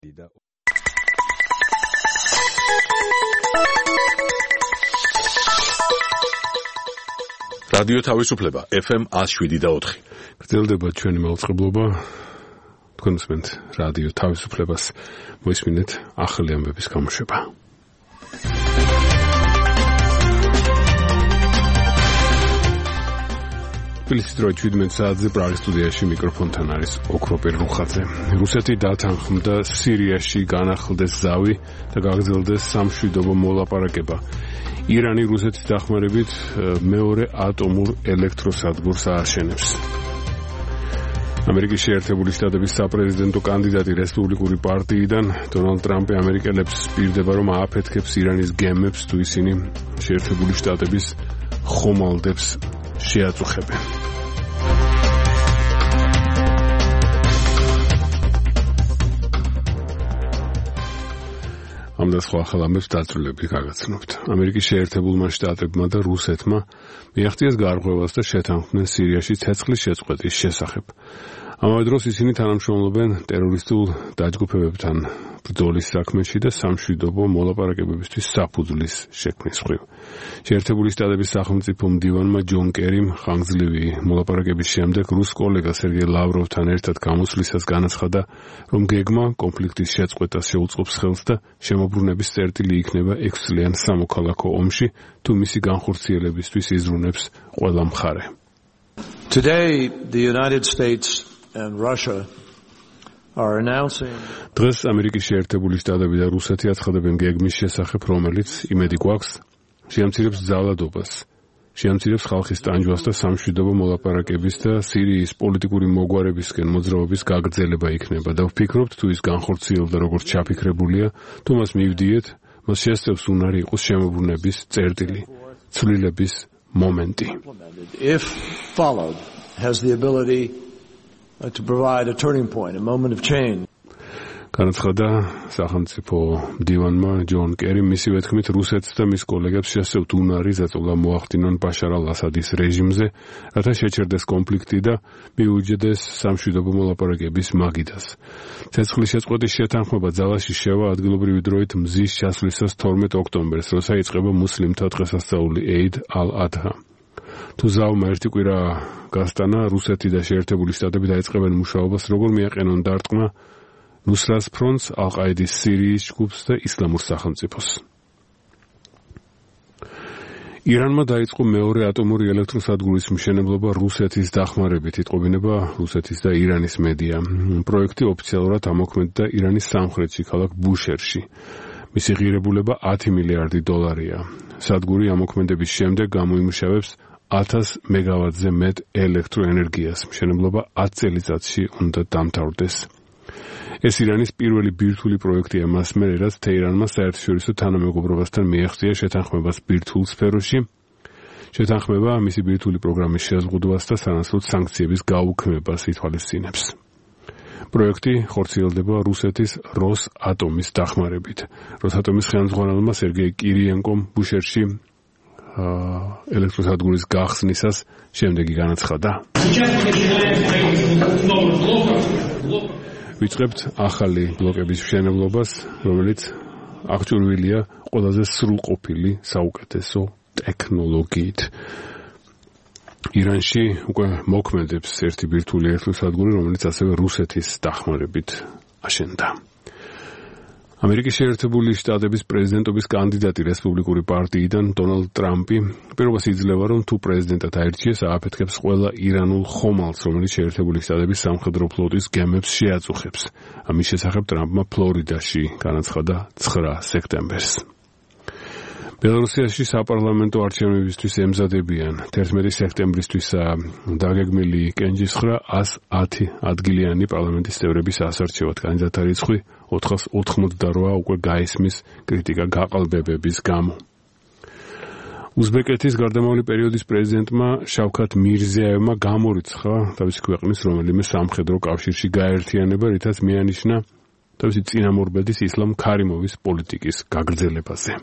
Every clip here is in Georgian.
რადიო თავისუფლება FM 107.4. გრძელდება ჩვენი მაუწყებლობა. თქვენ უსმენთ რადიო თავისუფლებას. მოისმინეთ ახალი ამბების გამოშვება. თბილისის დრო 17 საათზე პრაღის სტუდიაში მიკროფონთან არის ოქროპირ რუხაძე. რუსეთი დათანხმდა სირიაში განახლდეს ზავი და გაგრძელდეს სამშვიდობო მოლაპარაკება. ირანი რუსეთის დახმარებით მეორე ატომურ ელექტროსადგურს ააშენებს. ამერიკის შეერთებული შტატების საპრეზიდენტო კანდიდატი რესპუბლიკური პარტიიდან დონალდ ტრამპი ამერიკელებს პირდება, რომ ააფეთქებს ირანის გემებს, თუ ისინი შეერთებული შტატების ხომალდებს შეაწუხებენ. ამ და სხვა ახალ ამბებს დაწვრილებით გაგაცნობთ. ამერიკის შეერთებულმა შტატებმა და რუსეთმა მიაღწიეს გარღვევას და შეთანხმდნენ სირიაში ცეცხლის შეწყვეტის შესახებ. ამავე დროს ისინი თანამშრომლობენ ტერორისტულ დაჯგუფებებთან ბრძოლის საქმეში და სამშვიდობო მოლაპარაკებებისთვის საფუძვლის შექმნის მხრივ. შეერთებული შტატების სახელმწიფო მდივანმა ჯონ კერიმ ხანგრძლივი მოლაპარაკების შემდეგ რუს კოლეგა სერგეი ლავროვთან ერთად გამოსვლისას განაცხადა, რომ გეგმა კონფლიქტის შეწყვეტას შეუწყობს ხელს და შემოbrunების წერტილი იქნება 6 წლიან სამოქალაქო ომში, თუ მისი განხორციელებისთვის იზრუნებს ყველა მხარე. Today, the United States and Russia are announcing დღეს ამერიკის შეერთებული შტატები და რუსეთი აცხადებენ გეგმის შესახებ, რომელიც იმედი გვაქვს შეამცირებს ძალადობას, შეამცირებს ხალხის ტანჯვას და სამშვიდობო მოლაპარაკების და სირიის პოლიტიკური მოგვარებისკენ მოძრაობის გაგრძელება იქნება და ვფიქრობთ, თუ ის განხორციელდა როგორც ჩაფიქრებულია, თუ მას მივდიეთ, მას შესწევს უნარი იყოს შემოbrunების წერტილი, ცვლილების მომენტი. If followed, has the ability to provide a turning point, a moment of change. განაცხადა სახელმწიფო მდივანმა ჯონ კერიმ, მისივე თქმით რუსეთს და მის კოლეგებს შესწევთ უნარი ზეწოლა მოახდინონ ბაშარ ალ-ასადის რეჟიმზე, რათა შეჩერდეს კონფლიქტი და მიუჯდეს სამშვიდობო მოლაპარაკების მაგიდას. ცეცხლის შეწყვეტის შეთანხმება ძალაში შევა ადგილობრივი დროით მზის ჩასვლისას 12 ოქტომბერს, როცა იწყება მუსლიმთა დღესასწაული ეიდ ალ-ადჰა. თუ ზავმა ერთი კვირა გასტანა, რუსეთი და შეერთებული შტატები დაიწყებენ მუშაობას, როგორ მიაყენონ დარტყმა ნუსრას ფრონტს, ალ-ყაიდის სირიის ჯგუფს და ისლამურ სახელმწიფოს. ირანმა დაიწყო მეორე ატომური ელექტროსადგურის მშენებლობა რუსეთის დახმარებით, იტყობინება რუსეთის და ირანის მედია. პროექტი ოფიციალურად ამოქმედდა ირანის სამხრეთში, ქალაქ ბუშერში. მისი ღირებულება 10 მილიარდი დოლარია. სადგური ამოქმედების შემდეგ გამოიმუშავებს 1000 მეგავატზე მეტ ელექტროენერგიას. მშენებლობა 10 წელიწადში უნდა დამთავრდეს. ეს ირანის პირველი ბირთვული პროექტია მას მერე, რაც თეირანმა საერთაშორისო თანამეგობრობასთან მიაღწია შეთანხმებას ბირთვულ სფეროში. შეთანხმება მისი ბირთვული პროგრამის შეზღუდვას და სანაცვლოდ სანქციების გაუქმებას ითვალისწინებს. პროექტი ხორციელდება რუსეთის როსატომის დახმარებით. როსატომის ხელმძღვანელმა სერგეი კირიენკომ ბუშერში ელექტროსადგურის გახსნისას შემდეგი განაცხადა. ვიწყებთ ახალი ბლოკების მშენებლობას, რომელიც აღჭურვილია ყველაზე სრულყოფილი საუკეთესო ტექნოლოგიით. ირანში უკვე მოქმედებს ერთი ბირთვული ელექტროსადგური, რომელიც ასევე რუსეთის დახმარებით აშენდა. ამერიკის შეერთებული შტატების პრეზიდენტობის კანდიდატი რესპუბლიკური პარტიიდან დონალდ ტრამპი პირობას იძლევა, რომ თუ პრეზიდენტად აირჩიეს, ააფეთქებს ყველა ირანულ ხომალდს, რომელიც შეერთებული შტატების სამხედრო ფლოტის გემებს შეაწუხებს. ამის შესახებ ტრამპმა ფლორიდაში განაცხადა 9 სექტემბერს. ბელარუსიაში საპარლამენტო არჩევნებისთვის ემზადებიან 11 სექტემბრისთვისა დაგეგმილი კენჭისხრა 110 ადგილიანი პარლამენტის წევრების ასარჩევად. კანდიდატთა რიცხვი 488 უკვე გაისმის კრიტიკა გაყალბებების გამო. უზბეკეთის გარდამავალი პერიოდის პრეზიდენტმა შავქათ მირზიაევმა გამორიცხა თავისი ქვეყნის რომელიმე სამხედრო კავშირში გაერთიანება, რითაც მიანიშნა თავისი წინამორბედის ისლამ ქარიმოვის პოლიტიკის გაგრძელებაზე.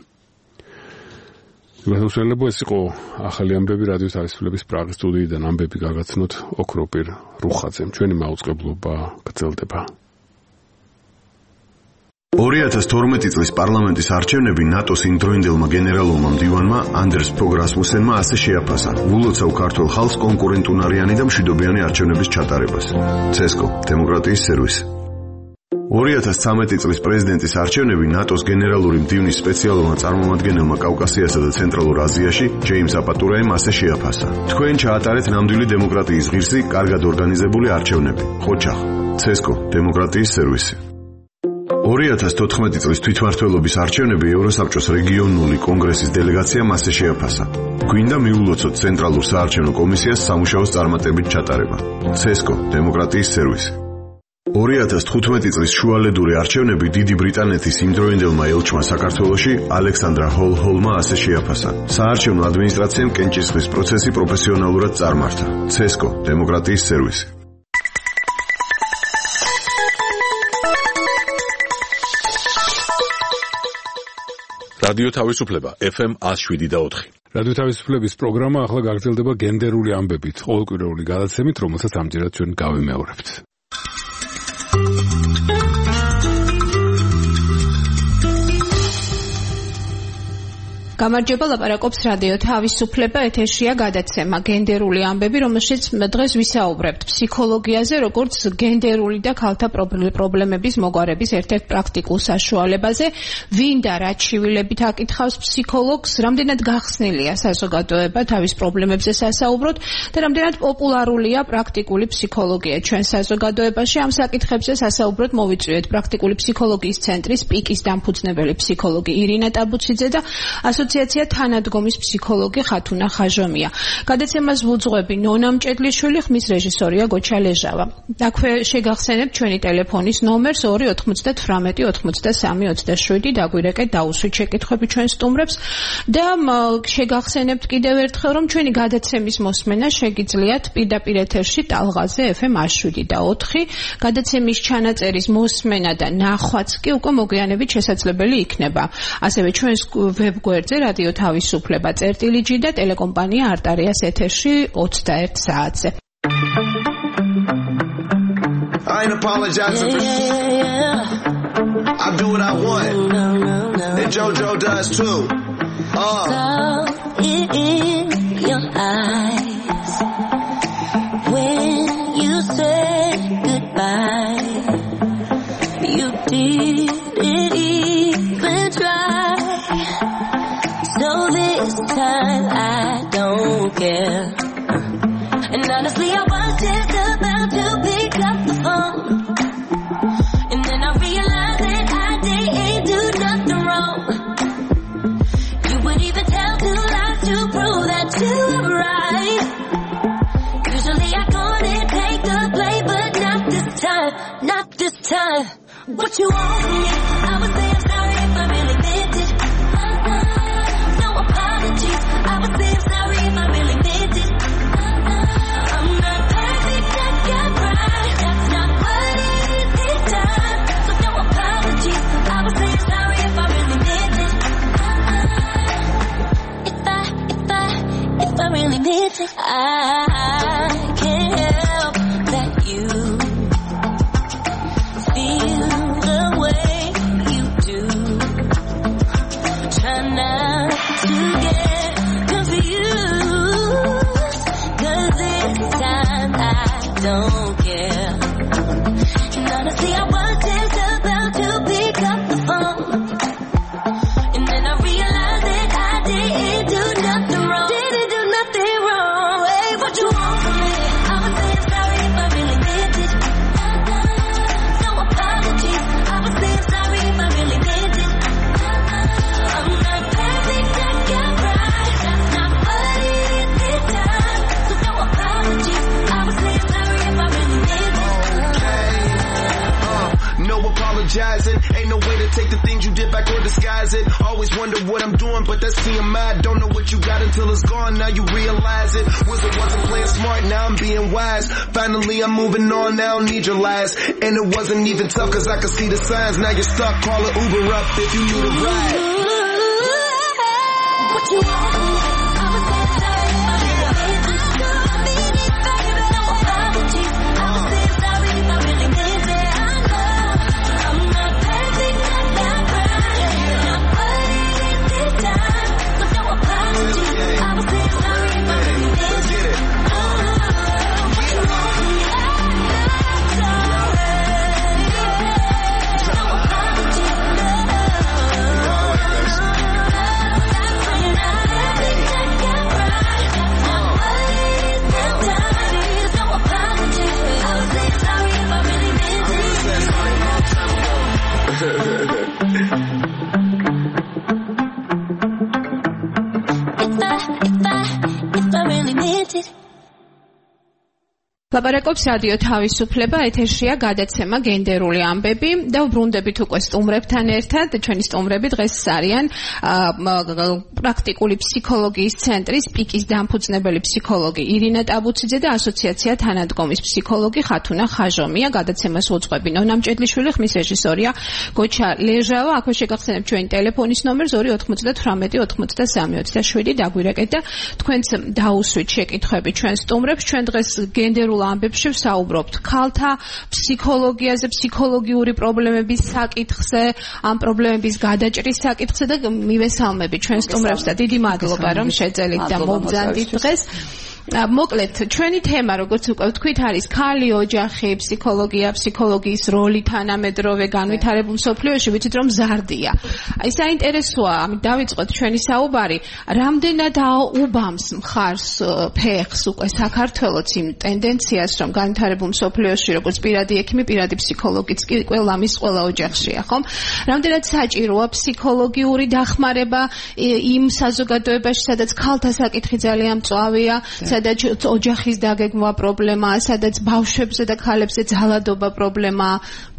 ეს იყო ახალი ამბები რადიო თავისუფლების პრაღის სტუდიიდან. ამბები გაგაცნოთ ოქროპირ რუხაძემ. ჩვენი მაუწყებლობა გრძელდება. 2012 წლის პარლამენტის არჩევნები ნატოს იმდროინდელმა გენერალურმა მდივანმა ანდერს ფოგ რასმუსენმა ასე შეაფასა: "ვულოცავ ქართულ ხალხს კონკურენტუნარიანი და მშვიდობიანი არჩევნების ჩატარებას." CESCO, დემოკრატიის სერვისი. 2013 წლის პრეზიდენტის არჩევნები ნატოს გენერალური მდივნის სპეციალურმა წარმომადგენელმა კავკასიასა და ცენტრალურ აზიაში ჯეიმს აპატურაიმ ასე შეაფასა: "თქვენ ჩაატარეთ ნამდვილი დემოკრატიის ღირსი, კარგად ორგანიზებული არჩევნები." ხოჩახ, CESCO, დემოკრატიის სერვისი. 2014 წლის თვითმმართველობის არჩევნები ევროსაბჭოს რეგიონული კონგრესის დელეგაციამ ასე შეაფასა: "გვინდა მიულოცოთ ცენტრალურ საარჩევნო კომისიას სამუშაოს წარმატებით ჩატარება." CESCO, დემოკრატიის სერვისი. 2015 წლის შუალედური არჩევნები დიდი ბრიტანეთის იმდროინდელმა ელჩმა საქართველოში ალექსანდრა ჰოლჰოლმა ასე შეაფასა: "საარჩევნო ადმინისტრაციამ კენჭისყრის პროცესი პროფესიონალურად წარმართა." CESCO, დემოკრატიის სერვისი. რადიო თავისუფლება FM 107.4. რადიო თავისუფლების პროგრამა ახლა გაგრძელდება გენდერული ამბებით, ყოველკვირეული გადაცემით, რომელსაც ამჯერად ჩვენ გავიმეორებთ. გამარჯობა, ლაპარაკობს რადიო თავისუფლება, ეთერშია გადაცემა გენდერული ამბები, რომელშიც დღეს ვისაუბრებთ ფსიქოლოგიაზე, როგორც გენდერული და ქალთა პრობლემების მოგვარების ერთ-ერთ პრაქტიკულ საშუალებაზე. ვინ და რა ჩივილებით აკითხავს ფსიქოლოგს, რამდენად გახსნილია საზოგადოება თავის პრობლემებზე სასაუბროთ და რამდენად პოპულარულია პრაქტიკული ფსიქოლოგია ჩვენ საზოგადოებაში. ამ საკითხებზე სასაუბროთ მოვიწვიეთ პრაქტიკული ფსიქოლოგიის ცენტრის პიკის დამფუძნებელი ფსიქოლოგი ირინა ტაბუციძე და ასოციაცია თანადგომის ფსიქოლოგი ხათუნა ხაჟომია. გადაცემას ვუძღვები ნონა მჭედლიშვილი, ხმის რეჟისორია გოჩა ლეჟავა. აქვე შეგახსენებთ ჩვენი ტელეფონის ნომერს 298 83 27. დაგვირეკეთ, დაუსვით შეკითხვები ჩვენ სტუმრებს და შეგახსენებთ კიდევ ერთხელ, რომ ჩვენი გადაცემის მოსმენა შეგიძლიათ პირდაპირ ეთერში ტალღაზე FM 107.4. გადაცემის ჩანაწერის მოსმენა და ნახვაც კი უკვე მოგვიანებით შესაძლებელი იქნება. ასევე ჩვენს ვებგვერდზე რადიო თავისუფლება წერტილიჯი და ტელეკომპანია არტარიას ეთერში 21 საათზე. I ain't apologizing for I do what I want. And JoJo does too. Saw it in your eyes when you said goodbye. You didn't even try. So this time I don't care. And honestly, I was just about to pick up the phone. And then I realized that I didn't do nothing wrong. You would even tell two lies to prove that you were right. Usually I go and take the blame, but not this time, not this time. What you want from me? I would say I'm sorry if I really meant it. No apologies. I would say I'm sorry if I really meant it. I'm not perfect, I got right. That's not what it is this time. So no apologies. I would say I'm sorry if I really meant it. If I really meant it. I can't help that you feel the way you do. Try not to get confused, 'cause this time I don't care. And honestly, I was just about to pick up the phone. And then I realized that I didn't do nothing wrong. Didn't do nothing wrong. Hey, what you want from me? I would say I'm sorry if I really meant it. No apologies. I would say I'm sorry if I really meant it. I'm not perfect, I got right. That's not what it is this time. So no apologies. I would say I'm sorry if I really meant it. No apologizing. Ain't no way to take the things you did back or disguise it. Always wonder what I'm doing, but that's TMI. Don't know what you got until it's gone. Now you realize it. Wizard wasn't playing smart, now I'm being wise. Finally I'm moving on, now I don't need your lies. And it wasn't even tough, 'cause I could see the signs. Now you're stuck, call an Uber up if you need a ride. What you want? I would say I'm sorry if I really meant it. No apologies. I would say I'm sorry if I really meant it. I know I'm not perfect, I If I really meant it. ლაპარაკობს რადიო თავისუფლება, ეთერშია გადაცემა გენდერული ამბები და ვბრუნდებით უკვე სტუმრებთან ერთად. ჩვენი სტუმრები დღეს არიან პრაქტიკული ფსიქოლოგიის ცენტრის პიკის დამფუძნებელი ფსიქოლოგი ირინა ტაბუციძე და ასოციაცია თანადგომის ფსიქოლოგი ხათუნა ხაჟომია. გადაცემას უძღვები ნონა მჭედლიშვილი, ხმის რეჟისორია გოჩა ლეჟავა. აქვე შეგახსენებთ ჩვენი ტელეფონის ნომერს 298-83-27 დაგვირეკეთ და თქვენც დაუსვით შეკითხვები ჩვენ სტუმრებს. ჩვენ დღეს გენდერულ ამბებში ვსაუბრობთ ქალთა ფსიქოლოგიაზე, ფსიქოლოგიური პრობლემების საკითხზე, ამ პრობლემების გადაჭრის საკითხზე და მივესალმები ჩვენ სტუმრებს და დიდი მადლობა რომ შეძელით და მოგზანდით დღეს. მოკლედ, ჩვენი თემა, როგორც უკვე ვთქვით, არის ქალი ოჯახი, ფსიქოლოგია, ფსიქოლოგიის როლი თანამედროვე განვითარებულ მსოფლიოში, ვიცით რომ მზარდია. აი საინტერესოა, ამით დავიწყოთ ჩვენი საუბარი, რამდენად უბამს მხარს ფეხს უკვე საქართველოს იმ ტენდენციას, რომ განვითარებულ მსოფლიოში, როგორც პირადი ექიმი, პირადი ფსიქოლოგიც კი ყველა ოჯახშია, ხომ? რამდენად საჭიროა ფსიქოლოგიური დახმარება იმ საზოგადოებაში, სადაც ქალთა საკითხი ძალიან მწვავეა, სადაც ოჯახის დაგეგმვა პრობლემაა, სადაც ბავშვებზე და ქალებზე ძალადობა პრობლემაა.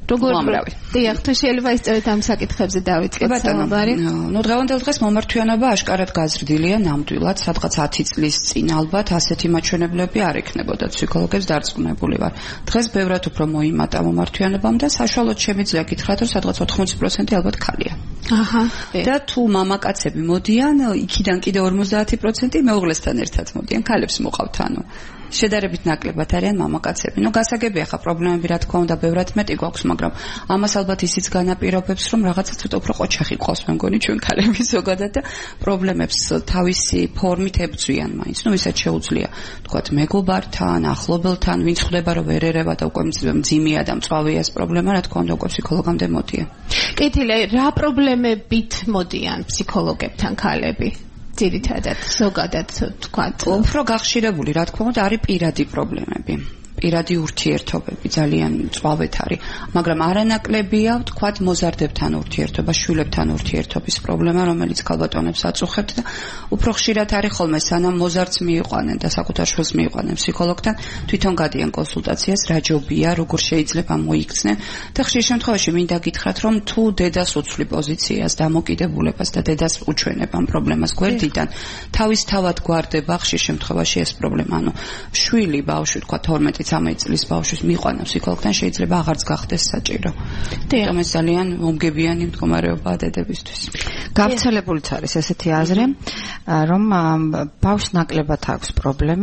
როგორ დიახ, თუ შეიძლება ისწორეთ ამ საკითხებზე დავიწყოთ საუბარი. დღევანდელ დღეს მომართვიანობა აშკარად გაზრდილია ნამდვილად, სადღაც 10 წლის წინ ალბათ ასეთი მაჩვენებლები არ ექნებოდა ფსიქოლოგებს დარწმუნებული ვარ. დღეს ბევრად უფრო მოიმატა მომართვიანობამ და საშუალოდ შემიძლია გითხრათ, რომ სადღაც 80% ალბათ ქალია. აჰა. და თუ მამაკაცები მოდიან, იქიდან კიდე 50% მეუღლესთან ერთად მოდიან, ქალებს მოყავთ ანუ. შედარებით ნაკლებად არიან მამაკაცები. გასაგებია ხა პრობლემები რა თქმა უნდა ბევრად მეტი გვაქვს, მაგრამ ამას ალბათ ისიც განაპირობებს, რომ რაღაცა ცოტა უფრო ყოჩახი ყავს, მე მგონი ჩვენ ქალები ზოგადად და პრობლემებს თავისი ფორმით ებძვიან მაინც. ვისაც შეუძლია, თქვათ, მეგობართან, ახლობელთან, ვინც ხვდება რომ ვერ ერევა და უკვე მძიმეა და მწვავეა ეს პრობლემა, რა თქმა უნდა უკვე ფსიქოლოგამდე მოდიან. კეთილი, რა პრობლემებით მოდიან ფსიქოლოგებთან ქალები? ძირითადად ზოგადად თქვათ უფრო გახშირებული რა თქმა უნდა არის პირადი პრობლემები, პირადი ურთიერთობები ძალიან მწვავედ არის, მაგრამ არანაკლებია თქვათ მოზარდებთან ურთიერთობა, შვილებთან ურთიერთობის პრობლემა, რომელიც ქალბატონებს აწუხებთ და უფრო ხშირად არის ხოლმე სანამ მოზარდს მიიყვანენ და საკუთარ შვილს მიიყვანენ ფსიქოლოგთან, თვითონ გადიან კონსულტაციას, რა ჯობია, როგორ შეიძლება მოიქცნენ და ხშირ შემთხვევაში მინდა გითხრათ, რომ თუ დედას უცვლი პოზიციას, დამოკიდებულებას და დედას უჩვენებ ამ პრობლემას გვერდიდან, თავისთავად გვარდება ხშირ შემთხვევაში ეს პრობლემა, ანუ შვილი, ბავშვი თქვათ 12-13 წლის ბავშვის მიიყვანა ფსიქოლოგთან შეიძლება აღარც გახდეს საჭირო. და ეს ძალიან მომგებიანი მდგომარეობაა დედებისთვის. გავრცელებულიც არის ესეთი აზრი, რომ ბავშვს ნაკლებად აქვს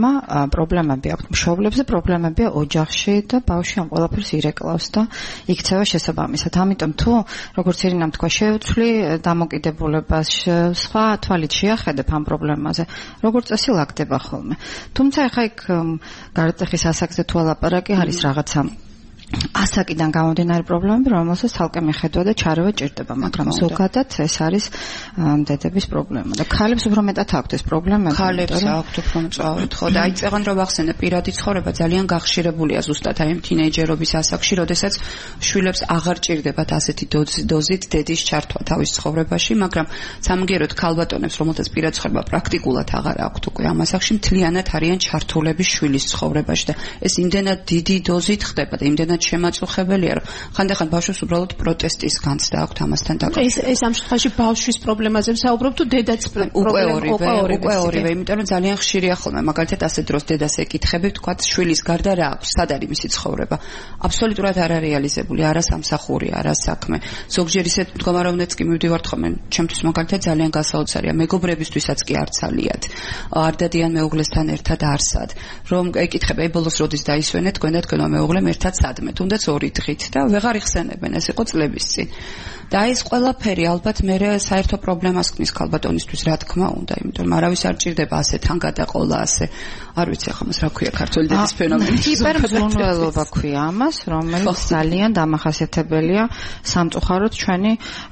პრობლემები აქვს მშობლებზე, პრობლემებია ოჯახში და ბავშვი ამ ყველაფერს ირეკლავს და იქცევა შესაბამისად. ამიტომ თუ როგორც ირინამ თქვა, შეუცვლი დამოკიდებულებას, სხვა თვალით შეახედებ ამ პრობლემაზე, როგორც წესი ლაგდება ხოლმე. თუმცა ახლა იქ გარდაცეხის ასაკზე თუ ალაპარაკი არის რაღაცა ასაკიდან გამომდინარე პრობლემები, რომელსაც ცალკე მიხედვა და ჩარევა ჭირდება, მაგრამ ზოგადად ეს არის დედების პრობლემა და ქალებს უფრო მეტად აქვთ ეს პრობლემა. ქალებს აქვთ უფრო მწვავედ, ხო და აი წეგან რომ ვახსენე პირადი ცხოვრება ძალიან გახშირებულია ზუსტად აი თინეიჯერობის ასაკში, როდესაც შვილებს აღარ ჭირდებათ ასეთი დოზით დედის ჩართვა თავის ცხოვრებაში, მაგრამ სამგეროდ ქალბატონებს, რომელთაც პირადი ცხოვრება პრაქტიკულად აღარ აქვთ უკვე ამ ასაკში, მთლიანად არიან ჩართულები შვილის ცხოვრებაში და ეს იმდენად დიდი დოზით ხდება და იმდენად შემაწუხებელია, რომ ხანდახან ბავშვს უბრალოდ პროტესტის განცდა აქვს ამასთან დაკავშირებით. ეს ამ შემთხვევაში ბავშვის პრობლემაზე ვსაუბრობ თუ დედაც უკვე ორივე, იმიტომ რომ ძალიან ხშირია ხოლმე, მაგალითად ასე დროს დედას ეკითხები, თქვათ, შვილის გარდა რა აქვს, სად არის მისი ცხოვრება? აბსოლუტურად არ არეალიზებული, არა სამსახური, არა საქმე. ზოგჯერ ისეთ მდგომარეობაშიც კი მივდივართ ხოლმე, ჩემთვის მაგალითად ძალიან გასაოცარია, მეგობრებისთვისაც კი არ ცალიათ. არ დადიან მეუღლესთან ერთად არსად. რომ ეკითხები, ბოლოს როდის დაისვენეთ, თქვენ და თქვენო მეუღლემ ერთად სადმე, თუნდაც 2 დღით და ვეღარ იხსენებენ, ეს იყო წლების წინ. და ეს ყველაფერი ალბათ მე საერთო პრობლემას ქმნის ქალბატონისთვის, რა თქმა უნდა, იმიტომ რომ არავის არ ჭირდება ასე თან გადაყოლა, ასე არ ვიცი ახლა მას რა ქვია ქართული დედის ფენომენი. ჰიპერმზრუნველობა ქვია ამას, რომელიც ძალიან დამახასიათებელია სამწუხაროდ ჩვენი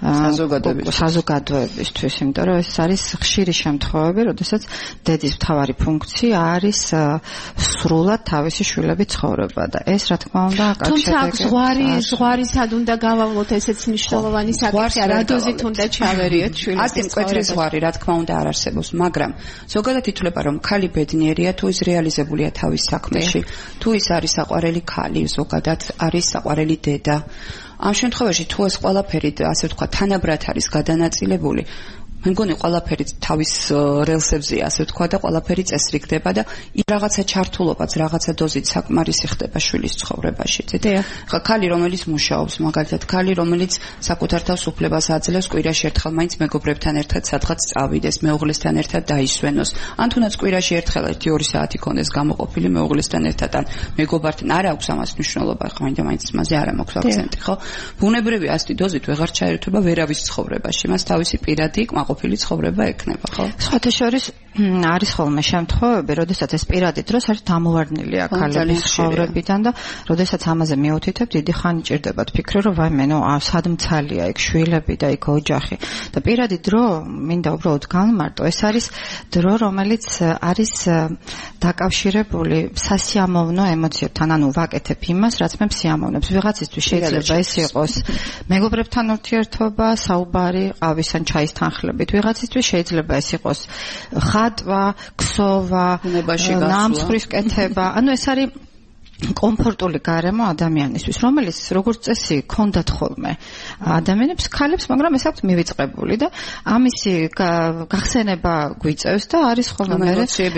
საზოგადოებისთვის, იმიტომ რომ ეს არის ხშირი შემთხვევები, როდესაც დედის მთავარი ფუნქცია არის სრულად თავისი შვილების ცხოვრება და ეს რა თქმა უნდა აკავშირებს ზღვარი სად უნდა გავავლოთ ესეც მნიშვნელოვანი საკითხია რა დოზით უნდა ჩავერიოთ შვილების ასეთ მკვეთრი ზღვარი რა თქმა უნდა არ არსებობს მაგრამ ზოგადად ითვლება რომ ქალი ბედნიერია თუ ის რეალიზებულია თავის საქმეში თუ ის არის საყვარელი ქალი ზოგადად არის საყვარელი დედა ამ შემთხვევაში თუ ეს ყველაფერი ასე ვთქვა თანაბრად არის გადანაწილებული მე მგონი ყველაფერი თავის რელსებზეა ასე ვთქვა და ყველაფერი წესრიგდება და რაღაცა ჩართულობაც რაღაცა დოზით საკმარისი ხდება შვილის ცხოვრებაში ხა ქალი რომელიც მუშაობს მაგალითად ქალი რომელიც საკუთარ თავს უფლებას აძლევს კვირაში ერთხელ მაინც მეგობრებთან ერთად სადღაც წავიდეს მეუღლესთან ერთად დაისვენოს ან თუნდაც კვირაში ერთხელ 1-2 საათი ქონდეს გამოყოფილი მეუღლესთან ერთად ან მეგობართან არ აქვს ამას მნიშვნელობა ხა მაინც მასზე არ მაქვს აქცენტი ხო ბუნებრივი ასეთი დოზით ვეღარ ჩაერთვება ვერავის ცხოვრებაში მას თავისი პირადი ყოფილი ცხოვრება ექნება, ხო? სხვათა შორის არის ხოლმე შემთხვევები, როდესაც ეს პირადი დროს არის დამოვარდნილი ქალების ცხოვრებიდან და როდესაც ამაზე მიუთითებ, დიდი ხანი ჭირდებათ ფიქრი, რომ ვაიმე, სად მცალია იქ შვილები და იქ ოჯახი. და პირადი დრო, მინდა უბრალოდ განმარტო, ეს არის დრო, რომელიც არის დაკავშირებული სასიამოვნო ემოციებთან, ანუ ვაკეთებ იმას, რაც მე მსიამოვნებს. ვიღაცისთვის შეიძლება ეს იყოს მეგობრებთან ურთიერთობა, საუბარი, ყავის ან ჩაის თანხლებით. ვიღაცისთვის შეიძლება ეს იყოს ხატვა, ქსოვა, ნამსხვრის კეთება. ანუ ეს არის კომფორტული გარემო ადამიანისთვის, რომელიც როგორც წესი ქონდათ ხოლმე ადამიანებს, ქალებს, მაგრამ ეს აქვს მივიწყებული და ამისი გახსენება გვიწევს და არის ხოლმე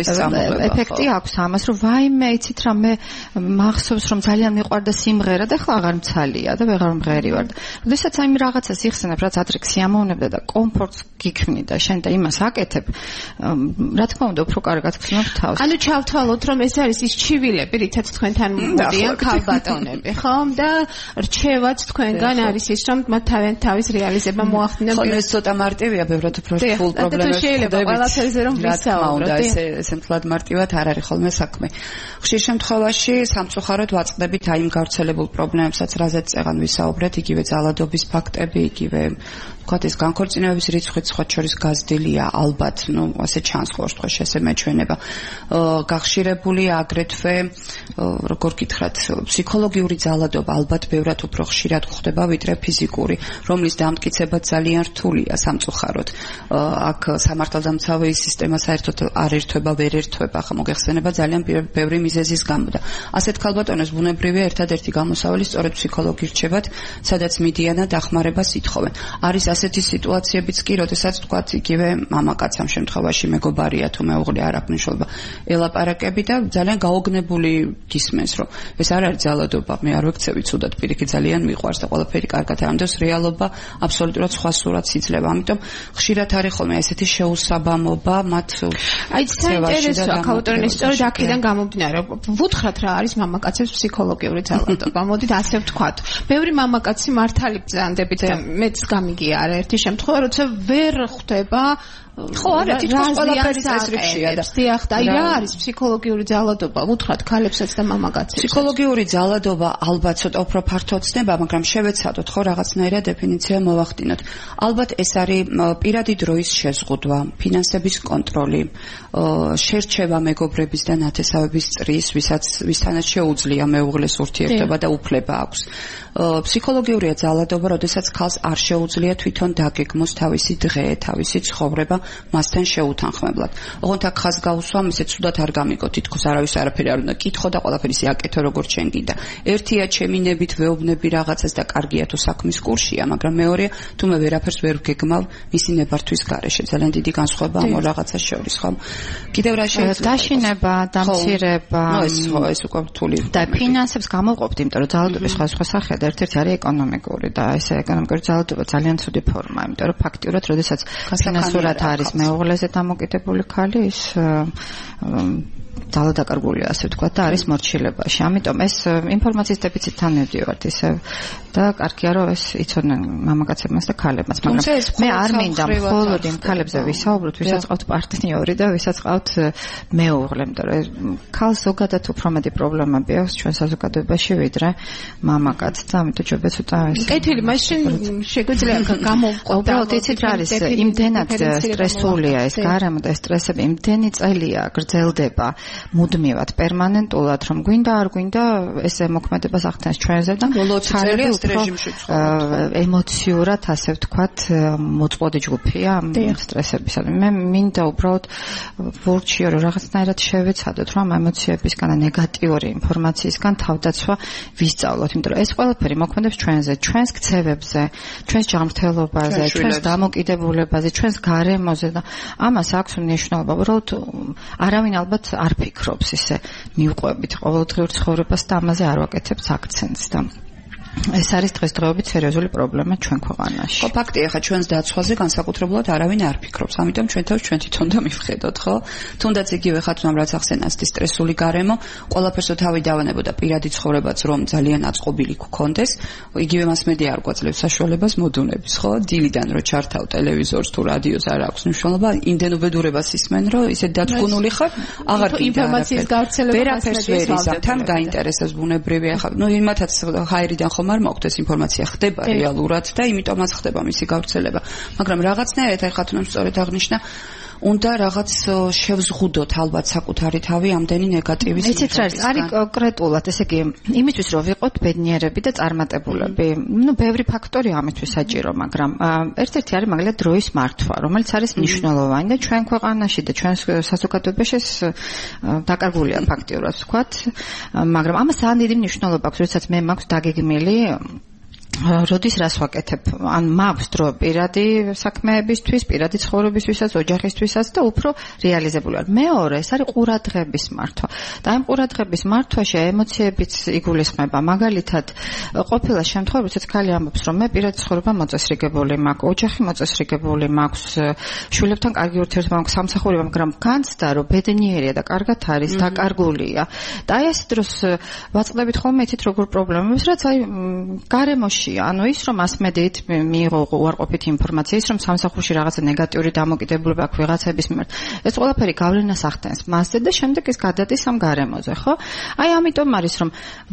ეფექტი აქვს ამას, რომ ვაიმე, იცით რა მე მახსოვს, რომ ძალიან მიყვარდა სიმღერა და ახლა აღარ მცალია და ვეღარ მღერი ვარ. როდესაც აი რაღაცას იხსენებ, რაც ადრე სიამოვნებდა და კომფორტს გიქმნი და შენ და იმას აკეთებ, რა თქმა უნდა, უფრო კარგად გქნობ თავს. ანუ ჩავთვალოთ, რომ ეს არის ის ჩივილები, რითაც თქვენთან მოდიან ქალბატონები, ხო? და რჩევაც თქვენგან არის ის, რომ მათ თავის რეალიზება მოახდინონ. ხო, ეს ცოტა მარტივია, ბევრად უფრო რთულ პრობლემებს შეიძლება ყველაფერზე რომ ვისაუბროთ. ეს მთლად მარტივად არ არის ხოლმე საქმე. ხშირ შემთხვევაში სამწუხაროდ ვაწყდებით აი იმ გავრცელებულ პრობლემებსაც, რაზეც წეგან ვისაუბრეთ, იგივე ძალადობის ფაქტები, იგივე ვთქვათ ეს განქორწინებების რიცხვიც სხვა შორის გაზრდილია ალბათ, ასე ჩანს ყოველ შემთხვევაში ესე მეჩვენება. გახშირებულია აგრეთვე როგორ გითხრათ, ფსიქოლოგიური ძალადობა ალბათ ბევრად უფრო ხშირად გვხდება ვიდრე ფიზიკური, რომლის დამტკიცება ძალიან რთულია სამწუხაროდ. აქ სამართალდამცავი სისტემა საერთოდ არ ერთვება, ვერ ერთვება, ხა მოგეხსენება ძალიან ბევრი მიზეზის გამო და ასეთ ქალბატონებს ბუნებრივია ერთადერთი გამოსავალი სწორედ ფსიქოლოგი რჩებათ, სადაც მიდიან და დახმარებას ითხოვენ. არის ასეთი სიტუაციებიც კი, როდესაც თქვათ იგივე მამაკაც ამ შემთხვევაში მეგობარია თუ მეუღლე არ აქვს მნიშვნელობა ელაპარაკები და ძალიან გაოგნებული გისმენს, რომ ეს არ არის ძალადობა, მე არ ვექცევი ცუდად, პირიქით ძალიან მიყვარს და ყველაფერი კარგად ამბობს, რეალობა აბსოლუტურად სხვა სურათს იძლევა. ამიტომ ხშირად არის ხოლმე ესეთი შეუსაბამობა მათ აი საინტერესოა ქალბატონი სწორედ აქედან გამომდინარე, ვუთხრათ რა არის მამაკაცებს ფსიქოლოგიური ძალადობა. მოდით ასე ვთქვათ. ბევრი მამაკაცი მართალი ბრძანდებით და მეც გამიგია არაერთი შემთხვევა, როცა ვერ ხვდება ხო არა თითქოს ყველაფერი წესრიგშია და დიახ და აი რა არის ფსიქოლოგიური ძალადობა უთხრათ ქალებსაც და მამაკაცებს ფსიქოლოგიური ძალადობა ალბათ ცოტა უფრო ფართოდ ცნება მაგრამ შევეცადოთ ხო რაღაცნაირად დეფინიცია მოვახდინოთ ალბათ ეს არის პირადი დროის შეზღუდვა ფინანსების კონტროლი შერჩევა მეგობრების და ნათესავების წრის ვისთანაც შეუძლია მეუღლეს ურთიერთობა და უფლება აქვს ფსიქოლოგიურია ძალადობა როდესაც ქალს არ შეუძლია თვითონ დაგეგმოს თავისი დღე თავისი ცხოვრება მასთან შეუთანხმებლად. ოღონდ აქ ხაზს გაუსვამ, ისე ცუდად არ გამიგო, თითქოს არავის არაფერი არ უნდა კითხო და ყველაფერი აკეთო როგორც შენ გინდა. ერთია ჩემი ნებით ვეუბნები რაღაცას და კარგია თუ საქმის კურსია, მაგრამ მეორეა თუ მე ვერაფერს ვერ ვგეგმავ მისი ნებართვის გარეშე. ძალიან დიდი განსხვავება ამ რაღაცას შორის, ხო? კიდევ რა შეიძლება დაშინება, დამცირება, ეს უკვე რთული და ფინანსებს გამოვყოფთ, იმიტომ რომ ძალადობის სხვადასხვა სახეა და ერთ-ერთი არის ეკონომიკური და ეს ეკონომიკური ძალადობა ძალიან ცუდი ფორმაა, იმიტომ რომ ფაქტიურად, როდესაც ფინანსურად არის მეუღლეზე დამოკიდებული ქალი, ის ძალადაკარგულია, ასე ვთქვათ, და არის მორჩილებაში. ამიტომ ეს ინფორმაციის დეფიციტთან მივდივართ ისევ და კარგია რომ ეს იცოდნენ მამაკაცებმაც და ქალებმაც, მაგრამ მე არ მინდა მხოლოდ იმ ქალებზე ვისაუბროთ, ვისაც ყავთ პარტნიორი და ვისაც ყავთ მეუღლე, იმიტომ რომ ქალს ზოგადად უფრო მეტი პრობლემები აქვს ჩვენ საზოგადოებაში ვიდრე მამაკაცს და ამიტომ ჩვენ ცოტა ეს კეთილი მაშინ შეგვიძლია გამოვყოთ უბრალოდ იცით რა არის იმდენად სტრესულია ეს გარემო და სტრესები იმდენი წელია გრძელდება მუდმივად პერმანენტულად რომ გვინდა არ გვინდა ეს მოქმედებას ახდენს ჩვენზე და ბოლოწელია რეჟიმში ემოციურად ასე ვთქვათ მოწყობადი ჯგუფია სტრესებისა მე მინდა უბრალოდ ვორჩიო რომ რაღაცნაირად შევეცადოთ რომ ემოციებისგან და ნეგატიური ინფორმაციისგან თავდაცვა ვისწავლოთ იმიტომ რომ ეს ყველაფერი მოქმედებს ჩვენზე ჩვენს ქცევებზე ჩვენს ჯანმრთელობაზე ჩვენს დამოკიდებულებაზე ჩვენს გარემოზე და ამას აქვს მნიშვნელობა უბრალოდ არავინ ალბათ არ ფიქრობს ისე მივყვებით ყოველდღიურ ცხოვრებას და ამაზე არ ვაკეთებთ აქცენტს და ეს არის დღესდღეობით სერიოზული პრობლემა ჩვენ ქვეყანაში. ხო, ფაქტია, ხა ჩვენს დაცვაზე განსაკუთრებულად არავინ არ ფიქრობს. ამიტომ ჩვენ თავს ჩვენ თვითონ და მივხედოთ, ხო? თუნდაც იგივე ხათუნამ რაც ახსენას ის სტრესული გარემო, ყველაფერსო თავი დავანებოდა პირადი ცხოვრებაც რომ ძალიან აწყობილი გქონდეს, იგივე მასმედია არ გვაძლევს საშუალებას მოდუნების, ხო? დილიდან რო ჩართავ ტელევიზორს თუ რადიოს არ აქვს მნიშვნელობა, იმდენ უბედურებას ისმენ, რომ ისე დათგუნული ხარ, აღარ ინფორმაციის გავრცელება ვერაფერს ვერ იზამ, თან გაინტერესებს ბუნებრივია, ხა, ნუ იმათაც ჰაერიდან ხომ არ მოხდეს ინფორმაცია ხდება რეალურად და იმიტომაც ხდება მისი გავრცელება მაგრამ რაღაცნაირად ახლა თუნდაც სწორედ აღნიშნა უნდა რაღაც შევზღუდოთ ალბათ საკუთარი თავი ამდენი ნეგატივის იცით რა არის კონკრეტულად ესე იგი იმისთვის რომ ვიყოთ ბედნიერები და წარმატებულები ნუ ბევრი ფაქტორი ამისთვის საჭირო მაგრამ ერთ-ერთი არის მაგალითად დროის მართვა რომელიც არის მნიშვნელოვანი და ჩვენ ქვეყანაში და ჩვენ საზოგადოებაში ეს დაკარგულია ფაქტიურად ვთქვათ მაგრამ ამას ძალიან დიდი მნიშვნელობა აქვს როდესაც მე მაქვს დაგეგმილი როდის რას ვაკეთებ? ან მაქვს დრო პირადი საქმეებისთვის, პირადი ცხოვრებისთვისაც, ოჯახისთვისაც და უფრო რეალიზებული ვარ. მეორე, ეს არის ყურადღების მართვა. და ამ ყურადღების მართვაში ემოციებიც იგულისხმება. მაგალითად, ყოფილა შემთხვევაში, როდესაც ქალი ამბობს, რომ მე პირადი ცხოვრება მოწესრიგებული მაქვს, ოჯახი მოწესრიგებული მაქვს, შვილებთან კარგი ურთიერთობა მაქვს, სამსახური, მაგრამ განცდა, რომ ბედნიერია და კარგად არის, დაკარგულია. და აი ეს დროს ვაწყდებით ხოლმე იცით როგორ პრობლემებს, რაც აი გარემოში ანუ ის რომ მასმედიით მიიღო უარყოფითი ინფორმაცია ის რომ სამსახურში რაღაცა ნეგატიური დამოკიდებულება აქვს ვიღაცების მიმართ ეს ყველაფერი გავლენას ახდენს მასზე და შემდეგ ეს გადადის ამ გარემოზე ხო აი ამიტომ არის რომ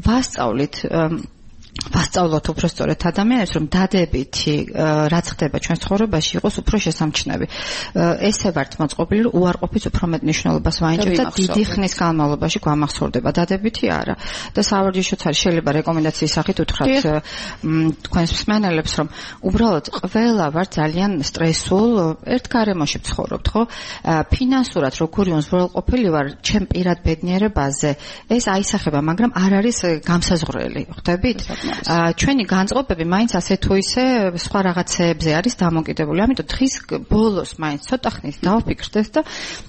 ვასწავლოთ უფრო სწორედ ადამიანებს რომ დადებითი რაც ხდება ჩვენ ცხოვრებაში იყოს უფრო შესამჩნევი ესე ვართ მოწყობილი რომ უარყოფით უფრო მეტ მნიშვნელობას ვაინჭებთ და დიდი ხნის განმავლობაში გვამახსოვრდება დადებითი არა და სავარჯიშოც არის შეიძლება რეკომენდაციის სახით უთხრათ თქვენს მსმენელებს რომ უბრალოდ ყველა ვარ ძალიან სტრესულ ერთ გარემოში ვცხოვრობთ ხო ფინანსურად როგორი უზრუნველყოფილი ვარ ჩემ პირად ბედნიერებაზე ეს აისახება მაგრამ არ არის გამსაზღვრელი ხვდებით ჩვენი განწყობები მაინც ასე თუ ისე სხვა რაღაცეებზე არის დამოკიდებული. ამიტომ დღის ბოლოს მაინც ცოტა ხნით დავფიქრდეთ და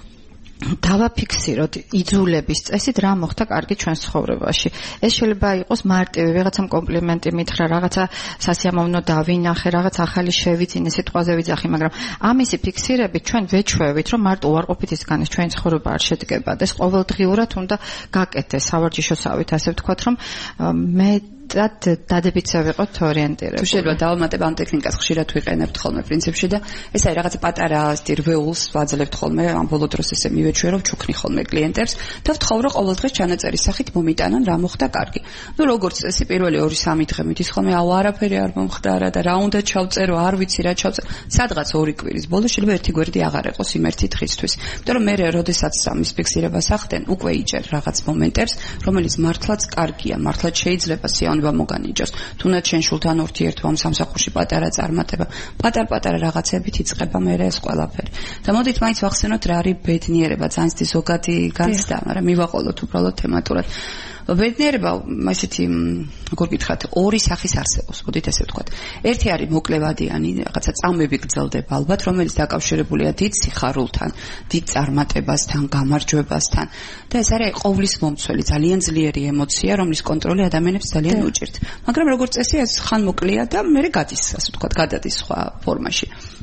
დავაფიქსიროთ იძულების წესით რა მოხდა კარგი ჩვენს ცხოვრებაში. ეს შეიძლება იყოს მარტივი ვიღაცამ კომპლიმენტი მითხრა, რაღაცა სასიამოვნო დავინახე, რაღაც ახალი შევიძინე, სიტყვაზე ვიძახი, მაგრამ ამისი ფიქსირებით ჩვენ ვეჩვევით, რომ მარტო უარყოფითისგან ჩვენი ცხოვრება არ შედგება და ეს ყოველდღიურად უნდა გაკეთდეს სავარჯიშოსავით, ასე ვთქვათ, რომ მე დადებითზე ვიყოთ ორიენტირებული. თუ შეიძლება დავამატებ ამ ტექნიკას ხშირად ვიყენებთ ხოლმე პრინციპში და ეს არის რაღაცა პატარა რვეულს ვაძლევთ ხოლმე ამ ბოლო დროს ესე მივეჩვერო ჩუქნი ხოლმე კლიენტებს და ვთხოვრო ყოველდღე ჩანაწერის სახით მომიტანონ რა მოხდა კარგი. ნუ როგორც წესი პირველი 2-3 დღე მიდის ხოლმე აუ არაფერი არ მომხდარა და რა უნდა ჩავწერო არ ვიცი რა ჩავწერო სადღაც 2 კვირის ბოლოს შეიძლება ერთი გვერდი აღარ ეყოს იმ ერთი დღისთვის. იმიტომ რომ მე როდესაც ამის ფიქსირებას ახდენ უკვე იჯერ რაღაც მომენტებს რომელიც მართლაც კარგია მართლაც შეიძლება მოგანიჭოს. თუნდაც შენ შულთან ურთიერთობა სამსახურში პატარა წარმატება, პატარ-პატარა რაღაცებით იწყება მე ეს ყველაფერი. და მოდით მაინც ვახსენოთ რა არის ბედნიერება, ძალიან დიდი ზოგადი განცდა, მაგრამ მივაყოლოთ უბრალოდ თემატურად. ბედნიერება, ესეთი, როგორ გითხრათ, ორი სახის არსებობს, მოდით ესე ვთქვათ. ერთი არის მოკლევადიანი, რაღაცა წამები გრძელდება ალბათ, რომელიც დაკავშირებულია დიდ სიხარულთან, დიდ წარმატებასთან, გამარჯვებასთან. და ეს არის ყოვლის მომცველი, ძალიან ძლიერი ემოცია, რომლის კონტროლი ადამიანებს ძალიან უჭირთ. მაგრამ როგორც წესი, ეს ხან მოკლეა და მერე გადის, ასე ვთქვათ, გადადის სხვა ფორმაში.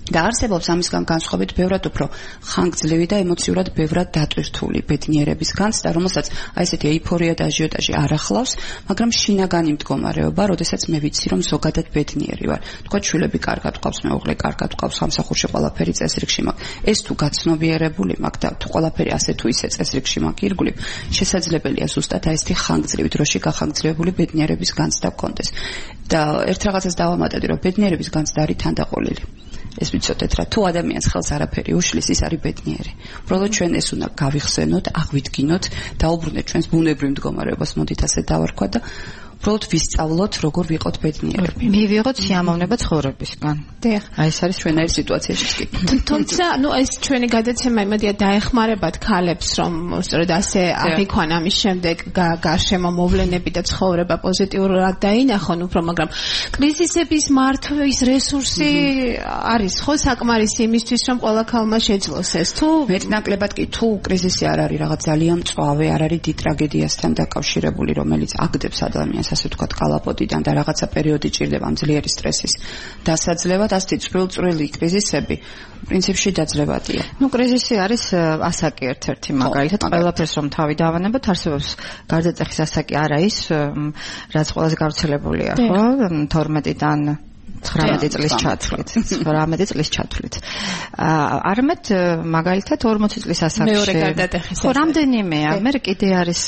და არსებობს ამისგან განსხვავებით ბევრად უფრო ხანგრძლივი და ემოციურად ბევრად დატვირთული ბედნიერების განცდა, რომელსაც აი ესეთი ეიფორია და აჟიოტაჟი არ ახლავს, მაგრამ შინაგანი მდგომარეობა, როდესაც მე ვიცი, რომ ზოგადად ბედნიერი ვარ. თქვა შვილები კარგად ყავს, მეუღლე კარგად ყავს, სამსახურში ყველაფერი წესრიგში მაქვს. ეს თუ გაცნობიერებული მაქვს და თუ ყველაფერი ასე თუ ისე წესრიგში მაქვს ირგვლივ, შესაძლებელია ზუსტად აი ესეთი ხანგრძლივი დროში გახანგრძლივებული ბედნიერების განცდა გქონდეს. და ერთ რაღაცას დავამატებდი, რომ ბედნიერების განცდა არის თანდაყოლილი. ეს ვიცოდეთ რა, თუ ადამიანს ხელს არაფერი უშლის, ის არის ბედნიერი. უბრალოდ ჩვენ ეს უნდა გავიხსენოთ, აღვიდგინოთ, დაუბრუნდეთ ჩვენს ბუნებრივ მდგომარეობას, მოდით ასე დავარქვა და უბრალოდ ვისწავლოთ, როგორ ვიყოთ ბედნიერები. მივიღოთ სიამოვნება ცხოვრებისგან. დიახ. აი ეს არის ჩვენაირი სიტუაციაში კი. თუმცა, ეს ჩვენი გადაცემა იმედია დაეხმარებათ ქალებს, რომ სწორედ ასე აღიქვან ამის შემდეგ გარშემო მოვლენები და ცხოვრება პოზიტიურად დაინახონ უფრო, მაგრამ კრიზისების მართვის რესურსი არის ხო საკმარისი იმისთვის, რომ ყველა ქალმა შეძლოს ეს თუ მეტნაკლებად კი თუ კრიზისი არ არის რაღაც ძალიან მწვავე, არ არის დიდ ტრაგედიასთან დაკავშირებული, რომელიც აგდებს ადამიანს ასე ვთქვათ კალაპოტიდან და რაღაცა პერიოდი ჭირდება ძლიერი სტრესის დასაძლევად, ასეთი წვრილ-წვრილი კრიზისები პრინციპში დაძლებადია. კრიზისი არის ასაკი ერთ-ერთი მაგალითად, ყველაფერს რომ თავი დავანებოთ, არსებობს გარდატეხის ასაკი არა ის, რაც ყველაზე გავრცელებულია, ხო? 12-დან 19 წლის ჩათვლით, 18 წლის ჩათვლით. არამედ მაგალითად 40 წლის ასაკში. მეორე გარდატეხის. ხო, რამდენიმეა, მე კიდე არის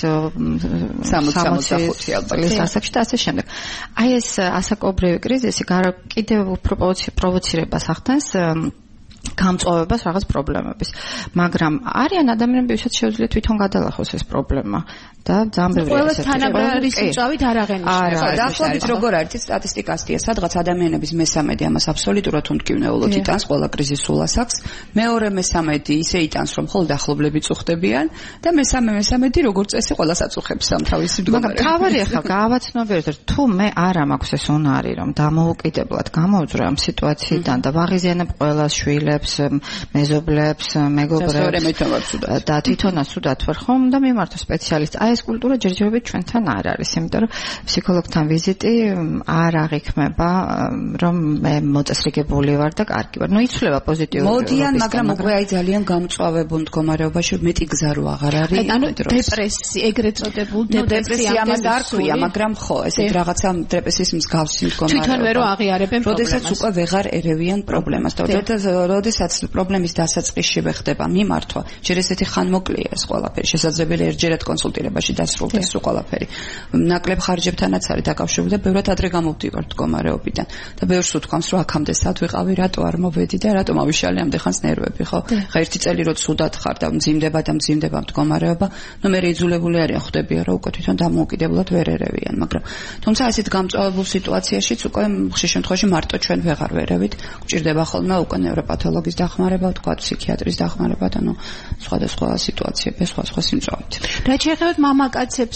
65 წლის ასაკში და ასე შემდეგ. აი ეს ასაკობრივი კრიზისი კიდევ უფრო პროვოცირებას ახდენს გამწვავებას რაღაც პრობლემების. მაგრამ არიან ადამიანები, ვისაც შეუძლია თვითონ გადალახოს ეს პრობლემა და ძალიან ბევრი ეს თანაბრარის მწვავით არ აღენიშნება. დაახლოებით როგორ არის სტატისტიკასთია, სადღაც ადამიანების მესამედი ამას აბსოლუტურად უმტკივნეულოდ იტანს ყველა კრიზისულ ასაკს, მეორე მესამედი ისე იტანს, რომ მხოლოდ ახლობლები წუხდებიან და მესამედი როგორც წესი ყველას აწუხებს სამთავისი მდგომარეობა. მაგრამ თავი ახლა გაავაცნობიერეთ, თუ მე არა მაქვს ეს უნარი, რომ დამოუკიდებლად გამოვძვრე ამ სიტუაციიდან და ვაღიზიანებ ყველას შვილებს, მეზობლებს, მეგობრებს და თვითონაც უდათ ვარ ხომ და მიმართო სპეციალისტს. აი ეს კულტურა ჯერჯერობით ჩვენთან არ არის, იმიტომ რომ ფსიქოლოგთან ვიზიტი არ აღიქმება, რომ მე მოწესრიგებული ვარ და კარგი ვარ. იცვლება პოზიტიური. მოდიან, მაგრამ უკვე აი ძალიან გამწვავებულ მდგომარეობაში მეტი გზა რო აღარ არის. ანუ დეპრესია, ეგრეთ წოდებულ დეპრესია ამას არ ქვია, მაგრამ ხო, ესეთ რაღაცა დეპრესიის მსგავსი მდგომარეობა. თვითონ ვერ აღიარებენ პრობლემას. როდესაც უკვე ვეღარ ერევიან პრობლემას და როდესაც პრობლემის დასაწყისში ხდება მიმართვა, ჯერ ესეთი ხანმოკლეა ეს ყველაფერი. შესაძლებელია ერთჯერად კონსულტირებაში დასრულდეს ეს ყველაფერი. ნაკლებ ხარჯებთანაც არის დაკავშირებული და ბევრად ადრე გამოვდივარ მდგომარეობიდან. და ბევრს უთქვამს, რომ აქამდე სად ვიყავი, რატო არ მოვედი და რატომ ავიშალე ამდენ ხანს ნერვები, ხო? ხა ერთი წელი რო ცუდად ხარ და მძიმდება მდგომარეობა, ნუ მე იძულებული არიან ხვდებიან, რომ უკვე თვითონ დამოუკიდებლად ვერ ერევიან, მაგრამ თუმცა ასეთ გამწვავებულ სიტუაციაშიც უკვე ხშირ შემთხვევაში მარტო ჩვენ ვეღარ ვერევით, გვჭირდება ხოლმე უკვე ნევროპათოლოგის დახმარება, თქვა ფსიქიატრის დახმარება და ნუ სხვადასხვა სიტუაციები, სხვა სიმწვავით. რა შეეხებათ მამაკაცებს?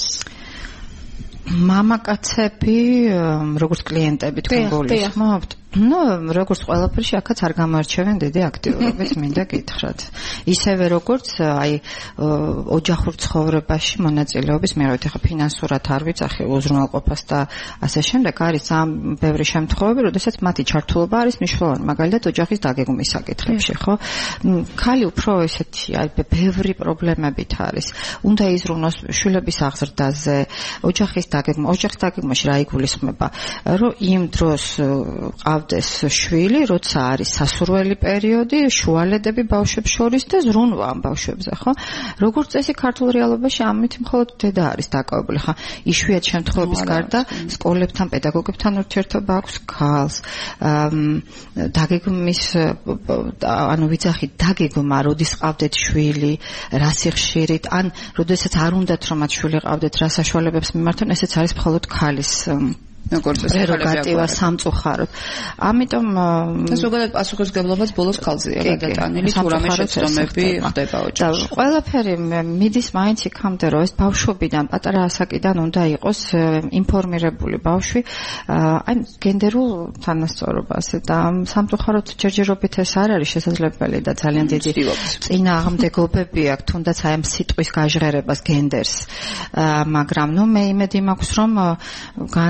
მამაკაცები როგორც კლიენტები თქვენ გულისხმობთ? როგორც ყველაფერში აქაც არ გამოარჩევენ დიდი აქტიურობის, მინდა გითხრათ. ისევე როგორც აი ოჯახურ ცხოვრებაში მონაწილეობის, მე რა ვთქვა, ფინანსურად არ ვიცახი უზრუნველყოფას და ასე შემდეგ, არის ამ ბევრი შემთხვევები, როდესაც მათი ჩართულობა არის მნიშვნელოვანი, მაგალითად ოჯახის დაგეგმვის საკითხებში, ხო? ქალი უფრო ესეთი აი ბევრი პრობლემებით არის. უნდა იზრუნოს შვილების აღზრდაზე, ოჯახის დაგეგმაში რა იგულისხმება, რომ იმ დროს ყავდეს შვილი, როცა არის სასურველი პერიოდი, შუალედები ბავშვებს შორის და ზრუნვა ამ ბავშვებზე, ხო? როგორც წესი ქართულ რეალობაში ამით მხოლოდ დედა არის დაკავებული, ხა? იშვიათ შემთხვევების გარდა სკოლებთან, პედაგოგებთან ურთიერთობა აქვს ქალს. დაგეგმვის ანუ ვიცახით დაგეგმა, როდის ყავდეთ შვილი, რა სიხშირით, ან როდესაც არ უნდათ რომ მათ შვილი ყავდეთ, რა საშუალებებს მიმართონ, ესეც არის მხოლოდ ქალის პრეროგატივა სამწუხაროდ. ამიტომ ზოგადად პასუხისმგებლობაც ბოლოს ქალზეა გადატანილი, თუ რამე შეცდომები ხდება ოჯახში. ყველაფერი მიდის მაინც იქამდე, რომ ეს ბავშვობიდან, პატარა ასაკიდან უნდა იყოს ინფორმირებული ბავშვი აი გენდერულ თანასწორობას და სამწუხაროდ ჯერჯერობით ეს არ არის შესაძლებელი და ძალიან დიდი წინააღმდეგობები აქვს, თუნდაც აი ამ სიტყვის გაჟღერებას გენდერს. მაგრამ ნუ მე იმედი მაქვს, რომ განათლების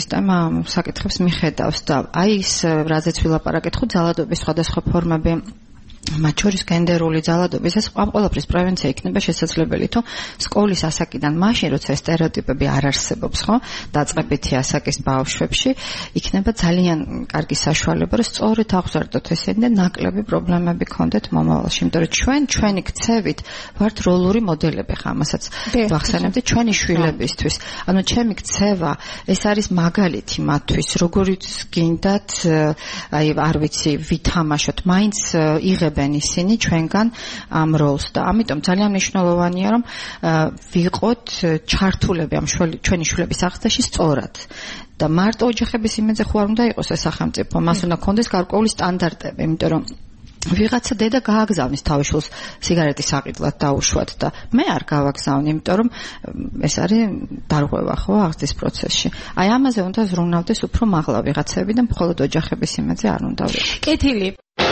სისტემა საკითხებს მიხედავს და აი ის რაზეც ვილაპარაკეთ ხო ძალადობის სხვადასხვა ფორმები მათ შორის გენდერული ძალადობის ეს ყველაფრის პრევენცია იქნება შესაძლებელი თუ სკოლის ასაკიდან მაშინ როცა სტერეოტიპები არ არსებობს ხო დაწყებითი ასაკის ბავშვებში იქნება ძალიან კარგი საშუალება რომ სწორედ აღზარდოთ ესენი და ნაკლები პრობლემები გქონდეთ მომავალში იმიტომ რომ ჩვენი ქცევით ვართ როლური მოდელები ხა ამასაც ვახსენებდი ჩვენი შვილებისთვის ანუ ჩემი ქცევა ეს არის მაგალითი მათთვის როგორიც გინდათ აი არ ვიცი ვითამაშოთ მაინც იღებ ისინი ჩვენგან ამ როლს და ამიტომ ძალიან მნიშვნელოვანია რომ ვიყოთ ჩართულები ამ ჩვენი შვილების აღზრდაში სწორად და მარტო ოჯახების იმედზე ხო არ უნდა იყოს ეს სახელმწიფო მას უნდა ქონდეს გარკვეული სტანდარტები იმიტომ რომ ვიღაცა დედა გააგზავნის თავის შვილს სიგარეტის საყიდლად დაუშვათ და მე არ გავაგზავნი იმიტომ რომ ეს არის დარღვევა ხო აღზრდის პროცესში აი ამაზე უნდა ზრუნავდეს უფრო მაღლა ვიღაცები და მხოლოდ ოჯახების იმედზე არ უნდა ვიყოს კეთილი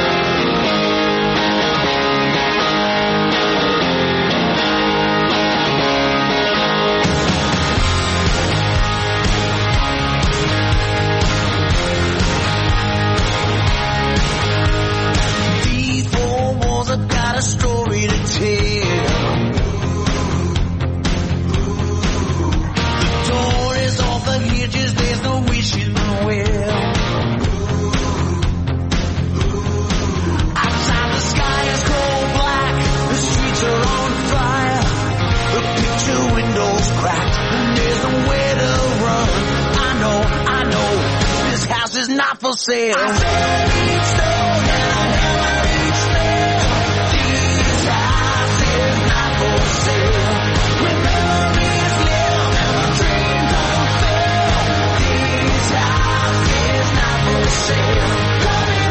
Not for sale. I said each stone and I never reached there. These houses not for sale. When memories live and my dreams don't fail. These houses not for sale. Coming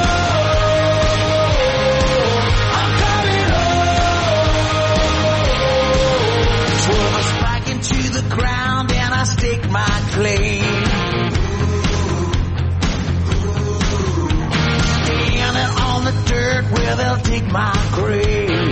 home, I'm coming home. Swerve a spike into the ground and I stake my claim. The dirt where they'll dig my grave.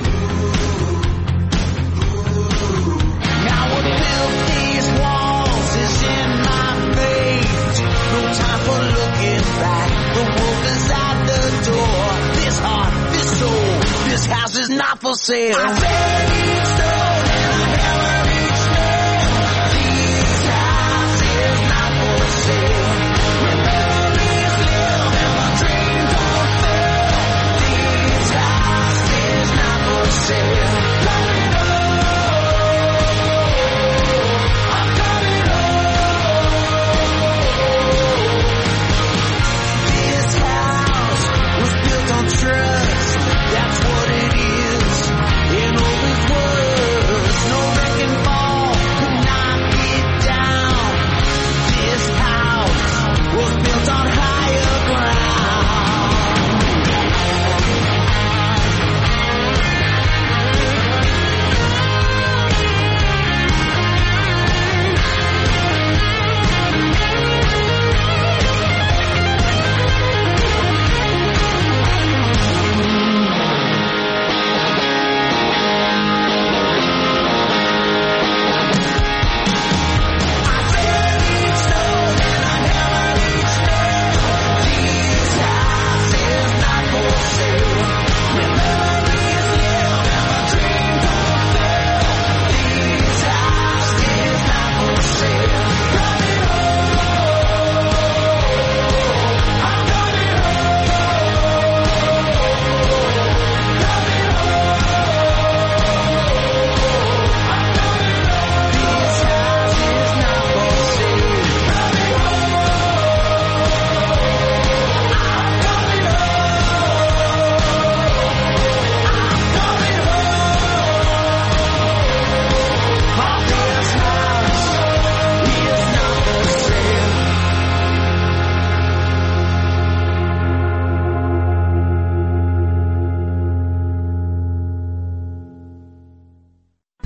Now what built these walls is in my fate. No time for looking back. The wolf is at the door. This heart, this soul, this house is not for sale. I said each stone and I never reached there. These houses not for sale. Memories live and my dreams don't fail. These houses not for sale. Coming home, I'm coming home. This house was built on trust. That's what it is. In all this world.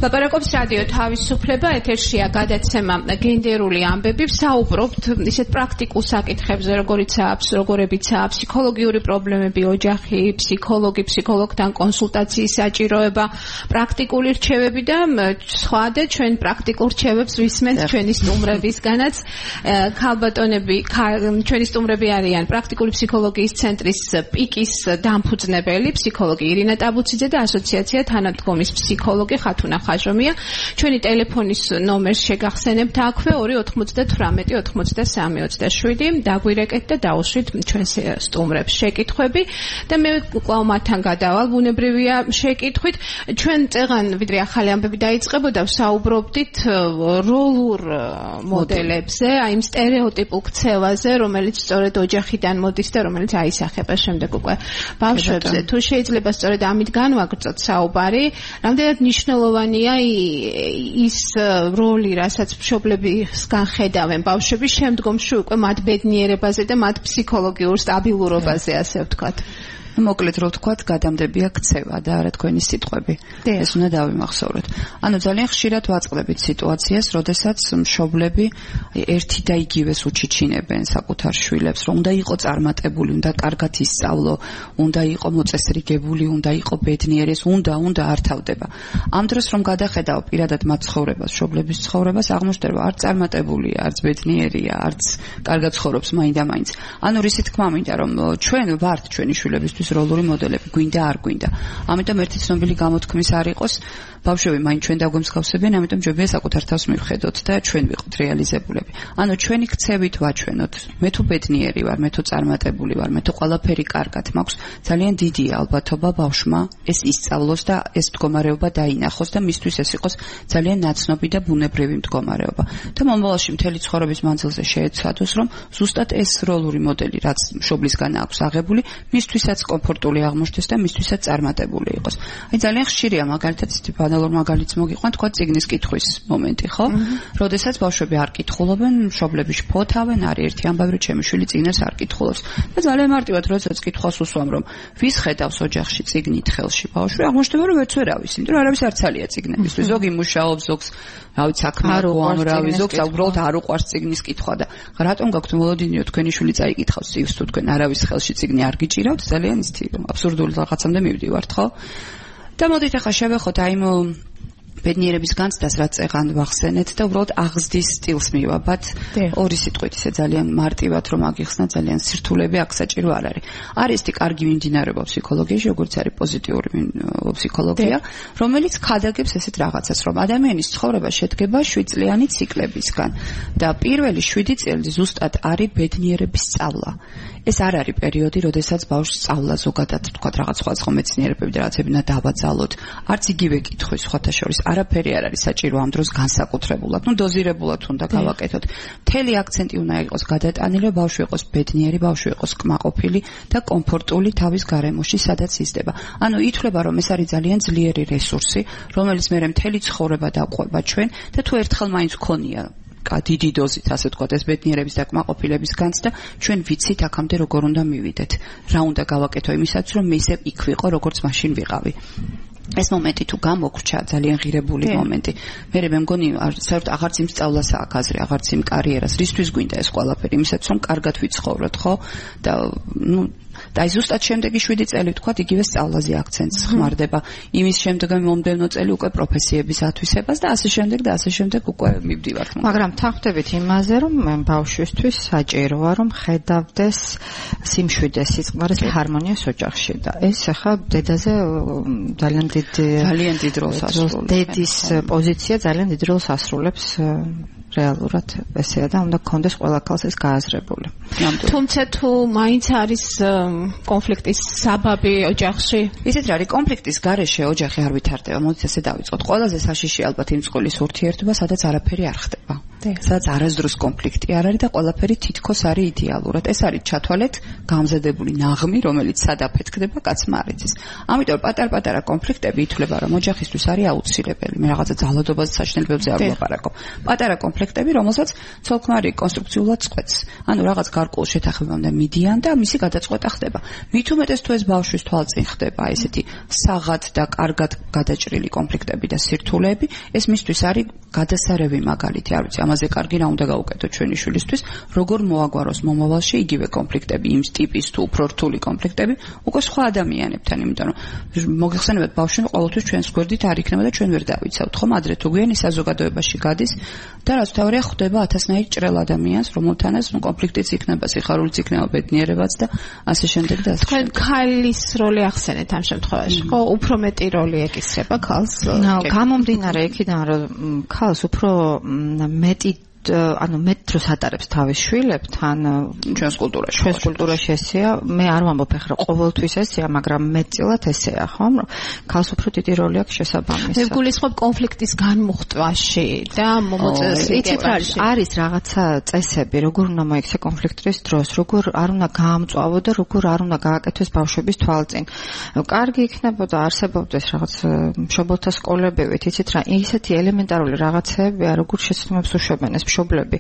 ლაპარაკობს რადიო თავისუფლება, ეთერშია გადაცემა გენდერული ამბები, ვსაუბრობთ ისეთ პრაქტიკულ საკითხებზე, როგორებიცაა ფსიქოლოგიური პრობლემები, ოჯახი, ფსიქოლოგთან კონსულტაციის საჭიროება, პრაქტიკული რჩევები და სხვა და ჩვენ პრაქტიკულ რჩევებს ვისმენთ ჩვენი სტუმრებისგანაც. ქალბატონები, ჩვენი სტუმრები არიან პრაქტიკული ფსიქოლოგიის ცენტრის პიკის დამფუძნებელი, ფსიქოლოგი ირინა ტაბუციძე და ასოციაცია თანადგომის ფსიქოლოგი ხათუნა ხაჟომია. ჩვენი ტელეფონის ნომერს შეგახსენებთ აქვე 298-93-27. დაგვირეკეთ და დაუშვით ჩვენს სტუმრებს შეკითხვები და მე კვლავ მათთან გადავალ. ბუნებრივია შეკითხვით. ჩვენ წეღან ვიდრე ახალი ამბები დაიწყებოდა, ვსაუბრობდით როლურ მოდელებზე, აი იმ სტერეოტიპულ ქცევაზე, რომელიც სწორედ ოჯახიდან მოდის და რომელიც აისახება შემდეგ უკვე ბავშვებზე. თუ შეიძლება სწორედ ამით განვაგრძოთ საუბარი, რამდენად მნიშვნელოვანია ის როლი, რასაც მშობლებისგან ხედავენ ბავშვები შემდგომში უკვე მათ ბედნიერებაზე და მათ ფსიქოლოგიურ სტაბილურობაზე, ასე ვთქვათ. მოკლედ რო ვთქვათ, გადამდებია ქცევა და არა თქვენი სიტყვები. ეს უნდა დავიმახსოვროთ. ანუ ძალიან ხშირად ვაწყდებით სიტუაციას, როდესაც მშობლები ერთი და იგივეს უჩიჩინებენ საკუთარ შვილებს, რომ უნდა იყო წარმატებული, უნდა კარგად ისწავლო, უნდა იყო მოწესრიგებული, უნდა იყო ბედნიერი, უნდა არ თავდება. ამ დროს რომ გადახედავ პირადად მათ ცხოვრებას, მშობლების ცხოვრებას, აღმოჩნდება არც წარმატებულია, არც ბედნიერია, არც კარგად ცხოვრობს მაინდა-მაინც. ანუ რისი თქმა მინდა, რომ ჩვენ ვართ ჩვენი შვილებისთვის როლური მოდელები, გვინდა არ გვინდა. ამიტომ ერთი ცნობილი გამოთქმის არ იყოს, ბავშვები მაინც ჩვენ დაგვემსგავსებიან, ამიტომ ჯობია საკუთარ თავს მივხედოთ და ჩვენ ვიყოთ რეალიზებულები. ანუ ჩვენი ქცევით ვაჩვენოთ, მე თუ ბედნიერი ვარ, მე თუ წარმატებული ვარ, მე თუ ყველაფერი კარგად მაქვს, ძალიან დიდი ალბათობა ბავშვმა ეს ისწავლოს და ეს მდგომარეობა დაინახოს და მისთვის ეს იყოს ძალიან ნაცნობი და ბუნებრივი მდგომარეობა. და მომავალში მთელი ცხოვრების მანძილზე შეეცადოს, რომ ზუსტად ეს როლური მოდელი, რაც მშობლისგან აქვს აღებული, მისთვისაც კომფორტული აღმოჩნდეს და მისთვისაც წარმატებული იყოს. აი ძალიან ხშირია მაგალითად ბანალურ მაგალითს მოგიყვან, თქვა წიგნის კითხვის მომენტი, ხო? როდესაც ბავშვები არ კითხულობენ, მშობლები შფოთავენ, არის ერთი ამბავი, რომ ჩემი შვილი წიგნებს არ კითხულობს. და ძალიან მარტივად როდესაც კითხვას უსვამ, რომ ვის ხედავს ოჯახში წიგნით ხელში ბავშვი, აღმოჩნდება, რომ ვერც ვერავის, იმიტომ რომ არავის არ ცალია წიგნებისთვის. ზოგი მუშაობს, ზოგს რავი საქმე აქვს, რავი ზოგს უბრალოდ არ უყვარს წიგნის კითხვა და რატომ გაქვთ მოლოდინიო თქვენი შვილი წაიკითხავს წიგნს, თუ თქვენ არავის ხელში წიგნი არ გიჭირავთ, ძალიან ისეთი აბსურდული რაღაცამდე მივდივართ, ხო? და მოდით ახლა შევეხოთ აი ბედნიერების განცდას, რაც წეღან ვახსენეთ და უბრალოდ აღზრდის სტილს მივაბად. ორი სიტყვით ისე ძალიან მარტივად რომ აგიხსნა, ძალიან სირთულები აქ საჭირო არ არის. არის ისეთი კარგი მიმდინარეობა ფსიქოლოგიაში, როგორც არის პოზიტიური ფსიქოლოგია, რომელიც ხადაგებს ესეთ რაღაცას, რომ ადამიანის ცხოვრება შედგება 7 წლიანი ციკლებისგან და პირველი 7 წელი ზუსტად არის ბედნიერების სწავლა. ეს არ არის პერიოდი, როდესაც ბავშვს სწავლა ზოგადად თქვათ რაღაც სხვა მეცნიერებები და რაღაცები უნდა დავაძალოთ. არც იგივე კითხვის სხვათა შორის არაფერი არ არის საჭირო ამ დროს განსაკუთრებულად, დოზირებულად უნდა გავაკეთოთ. მთელი აქცენტი უნდა იყოს გადატანილი, რომ ბავშვი იყოს ბედნიერი, ბავშვი იყოს კმაყოფილი და კომფორტული თავის გარემოში, სადაც იზრდება. ანუ ითვლება, რომ ეს არის ძალიან ძლიერი რესურსი, რომელიც მერე მთელი ცხოვრება დაყვება ჩვენ და თუ ერთხელ მაინც გქონია დიდი დოზით, ასე ვთქვათ, ეს ბედნიერების და კმაყოფილების განცდა, ჩვენ ვიცით აქამდე როგორ უნდა მივიდეთ. რა უნდა გავაკეთო იმისათვის, რომ მე ისევ იქ ვიყო, როგორც მაშინ ვიყავი. ეს მომენტი თუ გამოგრჩა, ძალიან ღირებული მომენტი. მე მგონი, საერთოდ აღარც იმ სწავლას აქვს აზრი, აღარც იმ კარიერას, რისთვის გვინდა ეს ყველაფერი, იმისათვის, რომ კარგად ვიცხოვროთ, ხო? და და აი ზუსტად შემდეგი 7 წელი ვთქვათ, იგივე სწავლაზე აქცენტს ხმარდება. იმის შემდეგი მომდევნო წელი უკვე პროფესიების ათვისებას და ასე შემდეგ უკვე მივდივართ. მაგრამ თანხმდებით იმაზე, რომ ბავშვისთვის საჭიროა, რომ ხედავდეს სიმშვიდეს, სიწყმარის ჰარმონიას ოჯახში და ეს ახლა დედაზე ძალიან დიდ როლს ასრულებს. დედის პოზიცია ძალიან დიდ როლს ასრულებს. რეალურად ესეა და უნდა გქონდეს ყველა ქალს ეს გააზრებული. თუმცა თუ მაინც არის კონფლიქტის საბაბი ოჯახში, ისეთ რა არის კონფლიქტის გარეშე ოჯახი არ ვითარდება. მოდით ესე დავიწყოთ. ყველაზე საშიში ალბათ იმ წყვილის ურთიერთობა, სადაც არაფერი არ ხდება. სადაც არასდროს კონფლიქტი არ არის და ყველაფერი თითქოს არის იდეალურად. ეს არის ჩათვალეთ გამზადებული ნაღმი, რომელიც სად აფეთქდება, კაცმა არ იცის. ამიტომ პატარ-პატარა კონფლიქტები ითვლება, რომ ოჯახისთვის არის აუცილებელი. მე რაღაცა ძალადობაზე საშინელებებზე არ ვლაპარაკობ. პატარა კონფლიქტები, რომელსაც ცოლ-ქმარი კონსტრუქციულად წყვეტს. ანუ რაღაც გარკვეულ შეთანხმებამდე მიდიან და მისი გადაწყვეტა ხდება. მით უმეტეს თუ ეს ბავშვის თვალწინ ხდება, ესეთი საღად და კარგად გადაჭრილი კონფლიქტები და სირთულეები, ეს მისთვის არის გადასარევი მაგალითი. არ ვიცი, ამაზე კარგი რა უნდა გავუკეთოთ ჩვენი შვილისთვის, როგორ მოაგვაროს მომავალში იგივე კონფლიქტები, იმ ტიპის თუ უფრო რთული კონფლიქტები, უკვე სხვა ადამიანებთან, იმიტომ რომ მოგეხსენებათ, ბავშვი ყოველთვის ჩვენს გვერდით არ იქნება და ჩვენ ვერ დავიცავთ, ხომ? ადრე თუ გვიანი საზოგადოებაში გადის და რაც თავია ხვდება ათასნაირ ჭრელ ადამიანს, რომელთანაც კონფლიქტიც იქნება, სიხარულიც იქნება, ბედნიერებაც და ასე შემდეგ და ასე. თქვენ ქალის როლი ახსენეთ ამ შემთხვევაში, ხო? უფრო მეტი როლი ეკისრება ქალს? გამომდინარე იქიდან, რომ ქალს უფრო მეტი ანუ მეტ დროს ატარებს თავის შვილებთან ჩვენს კულტურაში. ჩვენს კულტურაში ესეა, მე არ ვამბობ ახლა ყოველთვის ესეა, მაგრამ მეტწილად ესეა, ხო? რომ ქალს უფრო დიდი როლი აქვს შესაბამისად. მე გულისხმობ კონფლიქტის განმუხტვაში და მოწესრიგებაში. არის რაღაცა წესები, როგორ უნდა მოიქცე კონფლიქტის დროს, როგორ არ უნდა გაამწვავო და როგორ არ უნდა გააკეთოს ბავშვების თვალწინ. კარგი იქნებოდა არსებობდეს რაღაც მშობელთა სკოლებივით, იცით რა, ისეთი ელემენტარული რაღაცებია, როგორ შეცდომებს უშვებენ ეს მშობლები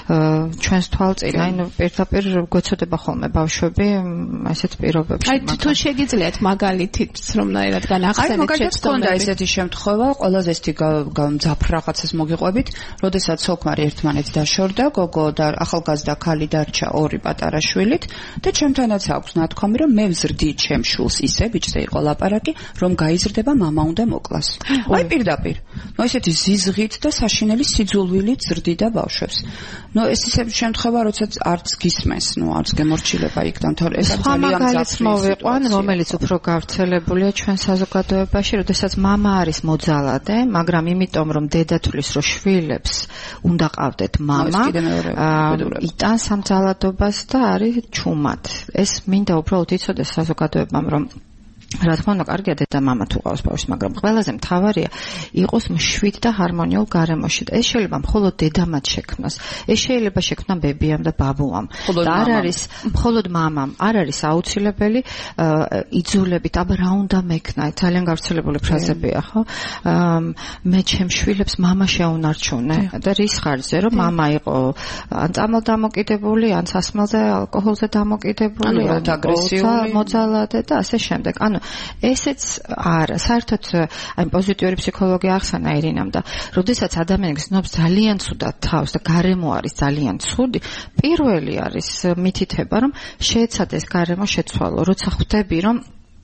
ჩვენს თვალწინ, აი პირდაპირ გვეცოდება ხოლმე ბავშვები ესეთ პირობებში. აი თუ შეგიძლიათ მაგალითიც რომნაირად განახსენეთ შეცდომები. აი ესეთი შემთხვევა, ყველაზე ესეთი მძაფრ რაღაცას მოგიყვებით, როდესაც ცოლ-ქმარი ერთმანეთს დაშორდა, გოგო და ახალგაზრდა ქალი დარჩა ორი პატარა შვილით და ჩემთანაც აქვს ნათქვამი, რომ მე ვზრდი ჩემ შვილს ისე, ბიჭზე იყო ლაპარაკი, რომ გაიზრდება მამა უნდა მოკლას. აი პირდაპირ. ნუ ესეთი ზიზღით და საშინელი სიძულვილით ზრდი და ბავშვებს. ნუ ეს ისე შემთხვევა, როდესაც არც გისმენს, ნუ არც გემორჩილება იქიდან, თორე ეს არის ძალიან მძაფრი მოვიყვან, რომელიც უფრო გავრცელებულია ჩვენ საზოგადოებაში, როდესაც მამა არის მოძალადე, მაგრამ იმიტომ რომ დედათვლის რო შვილებს უნდა ყავდეთ მამა, იტანს ამ ძალადობას და არის ჩუმად. ეს მინდა უბრალოდ იცოდეს საზოგადოებამ, რომ რა თქმა უნდა, კარგია დედა-მამა თუ ყავს ბავშვს, მაგრამ ყველაზე მთავარია იყოს მშვიდ და ჰარმონიულ გარემოში. ეს შეიძლება მხოლოდ დედამაც შექმნას. ეს შეიძლება შექმნა ბებიამ და ბაბუამ. და არ არის მხოლოდ მამამ, არ არის აუცილებელი იძულებით, აბა რა უნდა მექნა, ძალიან გავრცელებული ფრაზებია, ხო? მე ჩემ შვილებს მამა შეუნარჩუნე და რის ხარჯზე, რომ მამა იყო ან წამალდამოკიდებული, ან სასმელზე, ალკოჰოლზე დამოკიდებული, ან აგრესიული, მოძალადე და ასე შემდეგ. ანუ ესეც არა, საერთოდ აი პოზიტიური ფსიქოლოგია ახსნა ირინამ და როდესაც ადამიანი გრძნობს ძალიან ცუდად თავს და გარემო არის ძალიან ცუდი, პირველი არის მითითება, რომ შეეცადეს გარემო შეცვალო, როცა ხვდები, რომ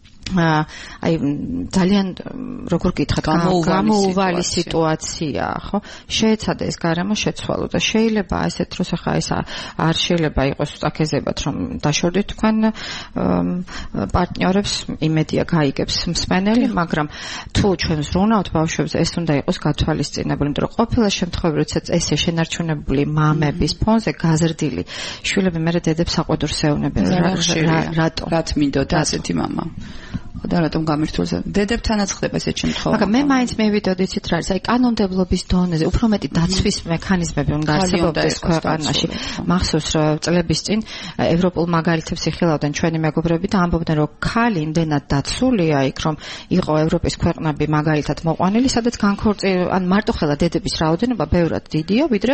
აი ძალიან როგორ გითხრათ გამოუვალი სიტუაცია, ხო? შეეცადა ეს გარემო შეცვალო და შეიძლება ასეთ დროს ახლა ეს არ შეიძლება იყოს უსტაკეზებად, რომ დაშორდით თქვენ პარტნიორებს, იმედია გაიგებს მსმენელი, მაგრამ თუ ჩვენ ზრუნავთ ბავშვებზე, ეს უნდა იყოს გათვალისწინებული, იმიტომ რომ ყოფილი შემთხვევები, როდესაც ესე შენარჩუნებული მამების ფონზე გაზრდილი შვილები მერე დედებს საყვედურს ეუნებიან. რატო? რაც მინდოდა ასეთი მამა. და რატომ გამირთულს დედებთანაც ხდება ესეთ შემთხვევაში. მაგრამ მე მაინც მევიდოდი იცით რა არის, აი კანონმდებლობის დონეზე უფრო მეტი დაცვის მექანიზმები უნდა არსებობდეს ქვეყანაში. მახსოვს რომ წლების წინ ევროპულ მაგალითებს იხილავდნენ ჩვენი მეგობრები და ამბობდნენ რომ ქალი იმდენად დაცულია იქ, რომ იყო ევროპის ქვეყნები მაგალითად მოყვანილი, სადაც ან მარტოხელა დედების რაოდენობა ბევრად დიდია, ვიდრე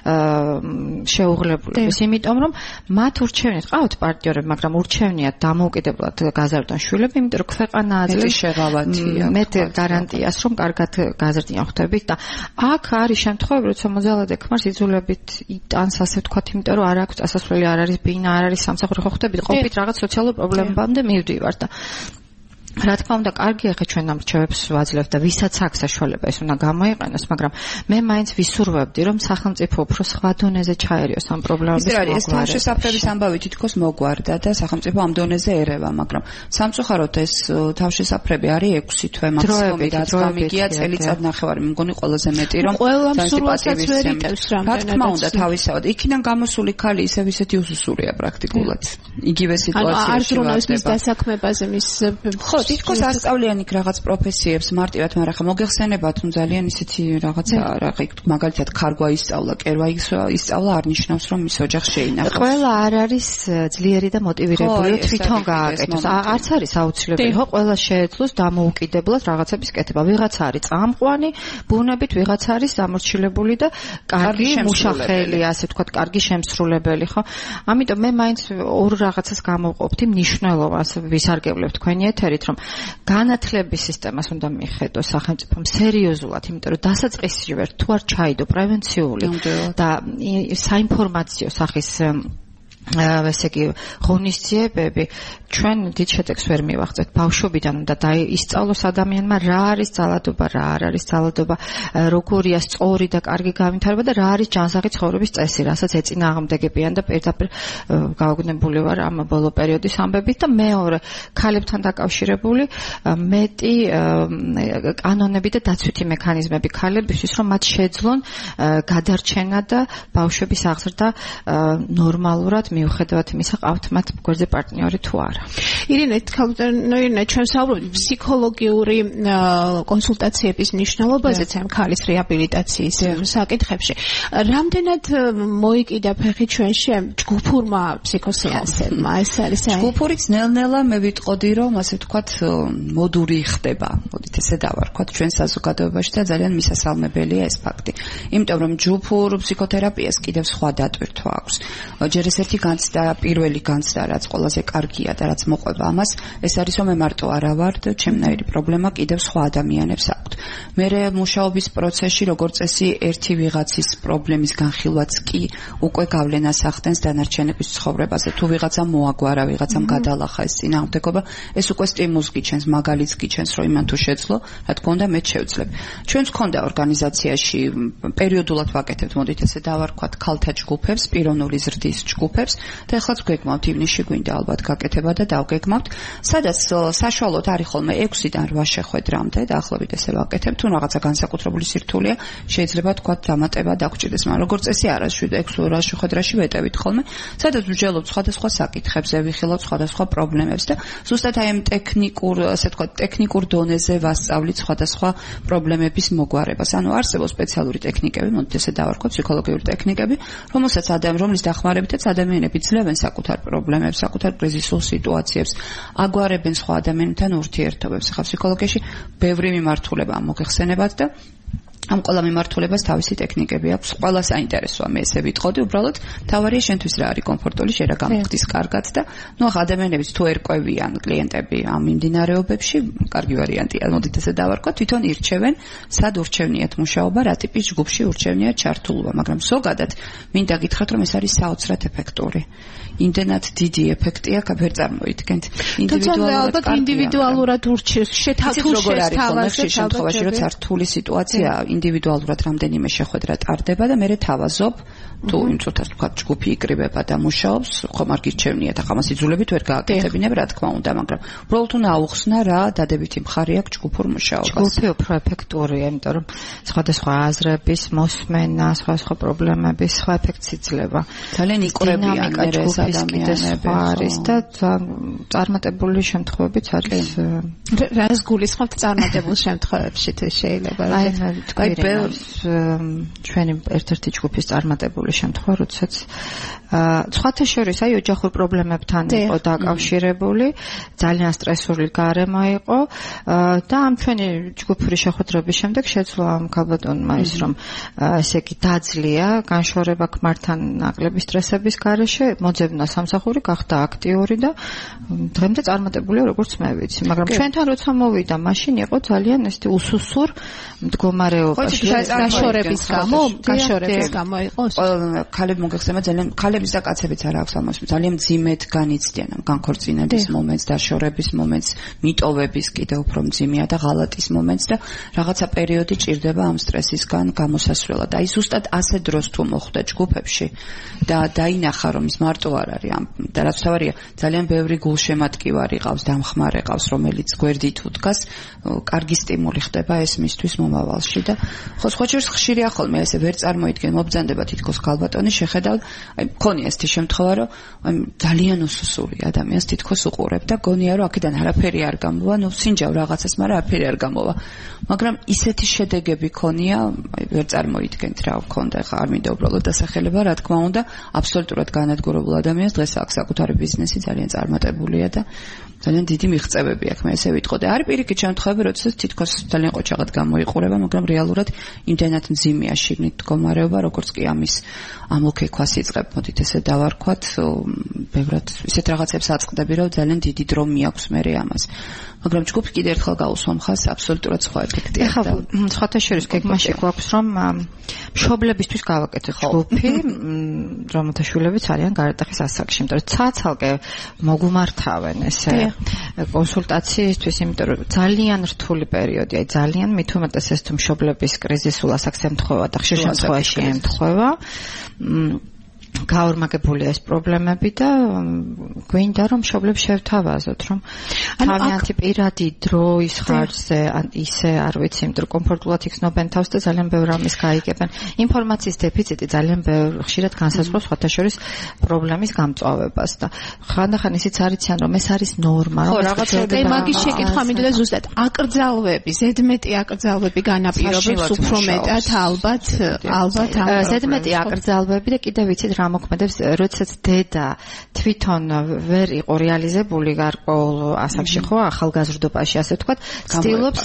შეუღლებლების. იმიტომ რომ მათ ურჩევნიათ, ყავთ პარტნიორები, მაგრამ ურჩევნიათ დამოუკიდებლად გაზარდონ შვილები, იმიტომ რომ ქვეყანა აძლევს შეღავათია. მეტ გარანტიას, რომ კარგად გაზრდიან ხვდებით და აქ არის შემთხვევები, როცა მოძალადე ქმარს იძულებით იტანს, ასე ვთქვათ, იმიტომ რომ არ აქვს წასასვლელი, არ არის ბინა, არ არის სამსახური, ხო ხვდებით, ყოფით რაღაც სოციალურ პრობლემებამდე მივდივართ და რა თქმა უნდა, კარგია ხე ჩვენ ამ რჩევებს ვაძლევთ და ვისაც აქვს საშუალება ეს უნდა გამოიყენოს, მაგრამ მე მაინც ვისურვებდი, რომ სახელმწიფო უფრო სხვა დონეზე ჩაერიოს ამ პრობლემების მოგვარებას. ეს თავშესაფრების ამბავი თითქოს მოგვარდა და სახელმწიფო ამ დონეზე ერევა, მაგრამ სამწუხაროდ ეს თავშესაფრები არის 6 თვე მაქსიმუმი, რაც გამიგია წელიწად ნახევარი, მგონი ყველაზე მეტი, რომ ყველა მსურველსაც ვერ იტევს რა თქმა უნდა თავისავად. იქიდან გამოსული ქალი ისევ ისეთი უსუსურია პრაქტიკულად. იგივე სიტუაციაში არ ზრუნავს მის დასაქმებაზე, მის თითქოს ასწავლიან იქ რაღაც პროფესიებს მარტივად, მაგრამ ხა მოგეხსენება თუ ძალიან ისეთი რაღაცა რა მაგალითად ქარგვა ისწავლა, კერვა ისწავლა არ ნიშნავს რომ მის ოჯახს შეინახავს. ყველა არ არის ძლიერი და მოტივირებული თვითონ გააკეთოს. არც არის აუცილებელი, ხო, ყველა შეეძლოს დამოუკიდებლად რაღაცების კეთება. ვიღაცა არის წამყვანი, ბუნებით ვიღაცა არის დამორჩილებული და კარგი მუშახელი, ასე ვთქვათ, კარგი შემსრულებელი, ხო? ამიტომ მე მაინც ორ რაღაცას გამოვყოფდი მნიშვნელობას ვისარგებლებ თქვენი ეთერით, რომ განათლების სისტემას უნდა მიხედოს სახელმწიფომ სერიოზულად, იმიტომ რომ დასაწყისში თუ არ ჩაიდო პრევენციული და საინფორმაციო სახის ესე იგი ღონისძიებები ჩვენ დიდ შედეგს ვერ მივაღწევთ ბავშვობიდან და ისწავლოს ადამიანმა რა არის ძალადობა, რა არ არის ძალადობა, როგორია სწორი და კარგი განვითარება და რა არის ჯანსაღი ცხოვრების წესი, რასაც ეწინააღმდეგებიან და პირდაპირ გაოგნებული ვარ ამ ბოლო პერიოდის ამბებით და მეორე ქალებთან დაკავშირებული მეტი კანონები და დაცვითი მექანიზმები ქალებისთვის, რომ მათ შეძლონ გადარჩენა და ბავშვების აღზრდა ნორმალურად მიუხედავად იმისა, ყავთ მათ გვერდზე პარტნიორი თუ არა. ირინე, თქვენ ჩვენ საუბრობთ ფსიქოლოგიური კონსულტაციების მნიშვნელობაზეც ამ ქალის რეაბილიტაციის საკითხებში. რამდენად მოიკიდა ფეხი ჩვენში ჯგუფურმა ფსიქოსეანსებმა? ეს არის ჯგუფურიც ნელ-ნელა მე ვიტყოდი, რომ ასე ვთქვათ, მოდური ხდება. მოდით ესე დავარქვათ ჩვენ საზოგადოებაში და ძალიან მისასალმებელია ეს ფაქტი. იმიტომ რომ ჯგუფურ ფსიქოთერაპიას კიდევ სხვა დატვირთვა აქვს. ჯერ ეს ერთი განცდა, პირველი განცდა, რაც ყველაზე კარგია და რაც მოყვება ამას, ეს არის რომ მე მარტო არა ვარ და ჩემნაირი პრობლემა კიდევ სხვა ადამიანებს აქვთ. მე მუშაობის პროცესში როგორც წესი ერთი ვიღაცის პრობლემის განხილვაც კი უკვე გავლენას ახდენს დანარჩენების ცხოვრებაზე. თუ ვიღაცა მოაგვარა, ვიღაცამ გადალახა ეს წინააღმდეგობა, ეს უკვე სტიმულს გიჩენს, მაგალითს გიჩენს, რომ იმან თუ შეძლო, რა თქმა უნდა, მეც შევძლებ. ჩვენს გქონდა ორგანიზაციაში პერიოდულად ვაკეთებთ, მოდით ესე დავარქვათ, ქალთა ჯგუფებს, პიროვნული ზრდის ჯგუფებს და ახლაც გვეგმავთ ივნისში გვინდა ალბათ გაკეთება და დავგეგმავთ, სადაც საშუალოდ არის ხოლმე 6-დან 8 შეხვედრამდე და ახლობით ესე ვაკეთებ, თუ რაღაცა განსაკუთრებული სირთულეა, შეიძლება თქვა დამატება დაგჭირდეს, მაგრამ როგორც წესი არა 7-8 შეხვედრაში ვეტევით ხოლმე, სადაც ვჯელობთ სხვადასხვა საკითხებზე, ვიხილავთ სხვადასხვა პრობლემებს და ზუსტად აი ამ ტექნიკურ, ასე თქვა, ტექნიკურ დონეზე ვასწავლით სხვადასხვა პრობლემების მოგვარებას. ანუ არსებობს სპეციალური ტექნიკები, მოდით ესე დავარქვათ, ფსიქოლოგიური ტექნიკები, რომლის დახმარებითაც ადამიანები ძლევენ საკუთარ პრობლემებს, საკუთარ კრიზისულ სიტუაციებს, აგვარებენ სხვა ადამიანებთან ურთიერთობებს. ხა ფსიქოლოგიაში ბევრი მიმართულება მოგეხსენებათ და ამ ყველა მიმართულებას თავისი ტექნიკები აქვს. ყველა საინტერესოა, მე ესე ვიტყოდი, უბრალოდ თავარია შენთვის რა არის კომფორტული, შენ რა გამიხდის კარგად და ნუ ახლა ადამიანებიც თუ ერკვევიან კლიენტები ამ მიმდინარეობებში, კარგი ვარიანტია, მოდით ესე დავარქვათ, თვითონ ირჩევენ, სად ურჩევნიათ მუშაობა, რა ტიპის ჯგუფში ურჩევნიათ ჩართულობა, მაგრამ ზოგადად მინდა გითხრათ, რომ ეს არის საოცრად ეფექტური. იმდენად დიდი ეფექტი აქვს, ვერ წარმოიდგენთ. ინდივიდუალურად ურჩევს, შეთავაზებს შემთხვევაში, როცა რთული სიტუაცია ინდივიდუალურად რამდენიმე შეხვედრა ტარდება და მე თავაზობ თუ იმ წუთას თქვა ჯგუფი იკრიბება და მუშაობს, ხომ არ გირჩევნიათ, ახლა მას იძულებით ვერ გააკეთებინებ, რა თქმა უნდა, მაგრამ უბრალოდ თუ ნაუხსნა რა დადებითი მხარე აქვს ჯგუფურ მუშაობას. ჯგუფი უფრო ეფექტურია, იმიტომ რომ სხვადასხვა აზრების მოსმენა, სხვადასხვა პრობლემების სხვა ეფექტს იძლევა. ძალიან იყრებიან ეს ადამიანები არის და წარმატებული შემთხვევებიც არის. რას გულისხმობთ წარმატებულ შემთხვევებში თუ შეიძლება? აი ჩვენი ერთ-ერთი ჯგუფის წარმატებული შემთხვევა, როდესაც სხვათა შორის აი ოჯახურ პრობლემებთან იყო დაკავშირებული, ძალიან სტრესული გარემო იყო და ამ ჩვენი ჯგუფური შეხვედრების შემდეგ შეძლო ამ ქალბატონმა ის რომ ესე იგი დაძლია განშორება ქმართან ნაკლები სტრესების გარეშე, მოძებნა სამსახური, გახდა აქტიური და დღემდე წარმატებულია როგორც მე ვიცი, მაგრამ ჩვენთან როცა მოვიდა, მაშინ იყო ძალიან ესეთი უსუსურ მდგომარეობაში. გაშორების გამო იყო. ქალები მოგეხსენება ძალიან ქალების და კაცებიც არ აქვს ამას ძალიან მძიმედ განიცდიან ამ განქორწინების მომენტს, დაშორების მომენტს, მიტოვების კიდევ უფრო მძიმეა და ღალატის მომენტს და რაღაცა პერიოდი ჭირდება ამ სტრესისგან გამოსასვლელად. აი ზუსტად ასე დროს თუ მოხვდა ჯგუფებში და დაინახა რომ ის მარტო არ არის ამ და რაც თავარია ძალიან ბევრი გულშემატკივარი ყავს, დამხმარე ყავს, რომელიც გვერდით უდგას, კარგი სტიმული ხდება ეს მისთვის მომავალში და ხო, სხვა შორის ხშირია ხოლმე ესე ვერ წარმოიდგენ მობრძანდება თითქოს ქალბატონი შეხედავ, აი მქონია ესეთი შემთხვევა, რომ აი ძალიან უსუსური ადამიანს თითქოს უყურებ და გონია რომ აქედან არაფერი არ გამოვა, ნუ სინჯავ რაღაცას, მაგრამ არაფერი არ გამოვა. მაგრამ ისეთი შედეგები ქონია, აი ვერ წარმოიდგენთ რა ვქონდა, ხა არ მინდა უბრალოდ დასახელება, რა თქმა უნდა, აბსოლუტურად განადგურებულ ადამიანს დღეს აქვს საკუთარი ბიზნესი, ძალიან წარმატებულია და ძალიან დიდი მიღწევები აქვს, მე ესე ვიტყოდე. არის პირიქით შემთხვევები, როდესაც თითქოს ძალიან ყოჩაღად გამოიყურება, მაგრამ რეალურად იმდენად მძიმეა შიგნით მდგომარეობა, როგორც კი ამის ამოქექვას იწყებ, მოდით ესე დავარქვათ, ბევრად ისეთ რაღაცებს აწყდები, რომ ძალიან დიდი დრო მიაქვს მე ამას. მაგრამ ჯგუფი კიდე ერთხელ გაუსვა მხარს აბსოლუტურად სხვა ეფექტია. ეხლა სხვათა შორის გეგმაში გვაქვს, რომ მშობლებისთვის გავაკეთოთ ჯგუფი, რომელთა შვილებიც არიან გარდატეხის ასაკში, იმიტომ რომ ცალ-ცალკე მოგუმართავენ ესე კონსულტაციისთვის, იმიტომ რომ ძალიან რთული პერიოდია, ძალიან მით უმეტეს ეს თუ მშობლების კრიზისულ ასაკს ემთხვევა და ხშირ შემთხვევაში ემთხვევა. გაორმაგებულია ეს პრობლემები და გვინდა რომ მშობლებს შევთავაზოთ რომ თავიანთი პირადი დროის ხარჯზე ან ისე არ ვიცი იმიტომ რომ კომფორტულად იქნobენ თავს და ძალიან ბევრ რამეს გაიგებენ ინფორმაციის დეფიციტი ძალიან ხშირად განსაზღვრავს სხვათა შორის პრობლემის გამწვავებას და ხანდახან ისიც არიციან რომ ეს არის ნორმა რომ რაღაცა მაგის შეკითხვა მინდოდა ზუსტად აკრძალვები ზედმეტი აკრძალვები განაპირობებს უფრო მეტად ალბათ ზედმეტი აკრძალვები და კიდევ ვიცით რა მოქმედებს, როდესაც დედა თვითონ ვერ იყო რეალიზებული გარკვეულ ასაკში ხო, ახალგაზრდობაში, ასე ვთქვათ, ცდილობს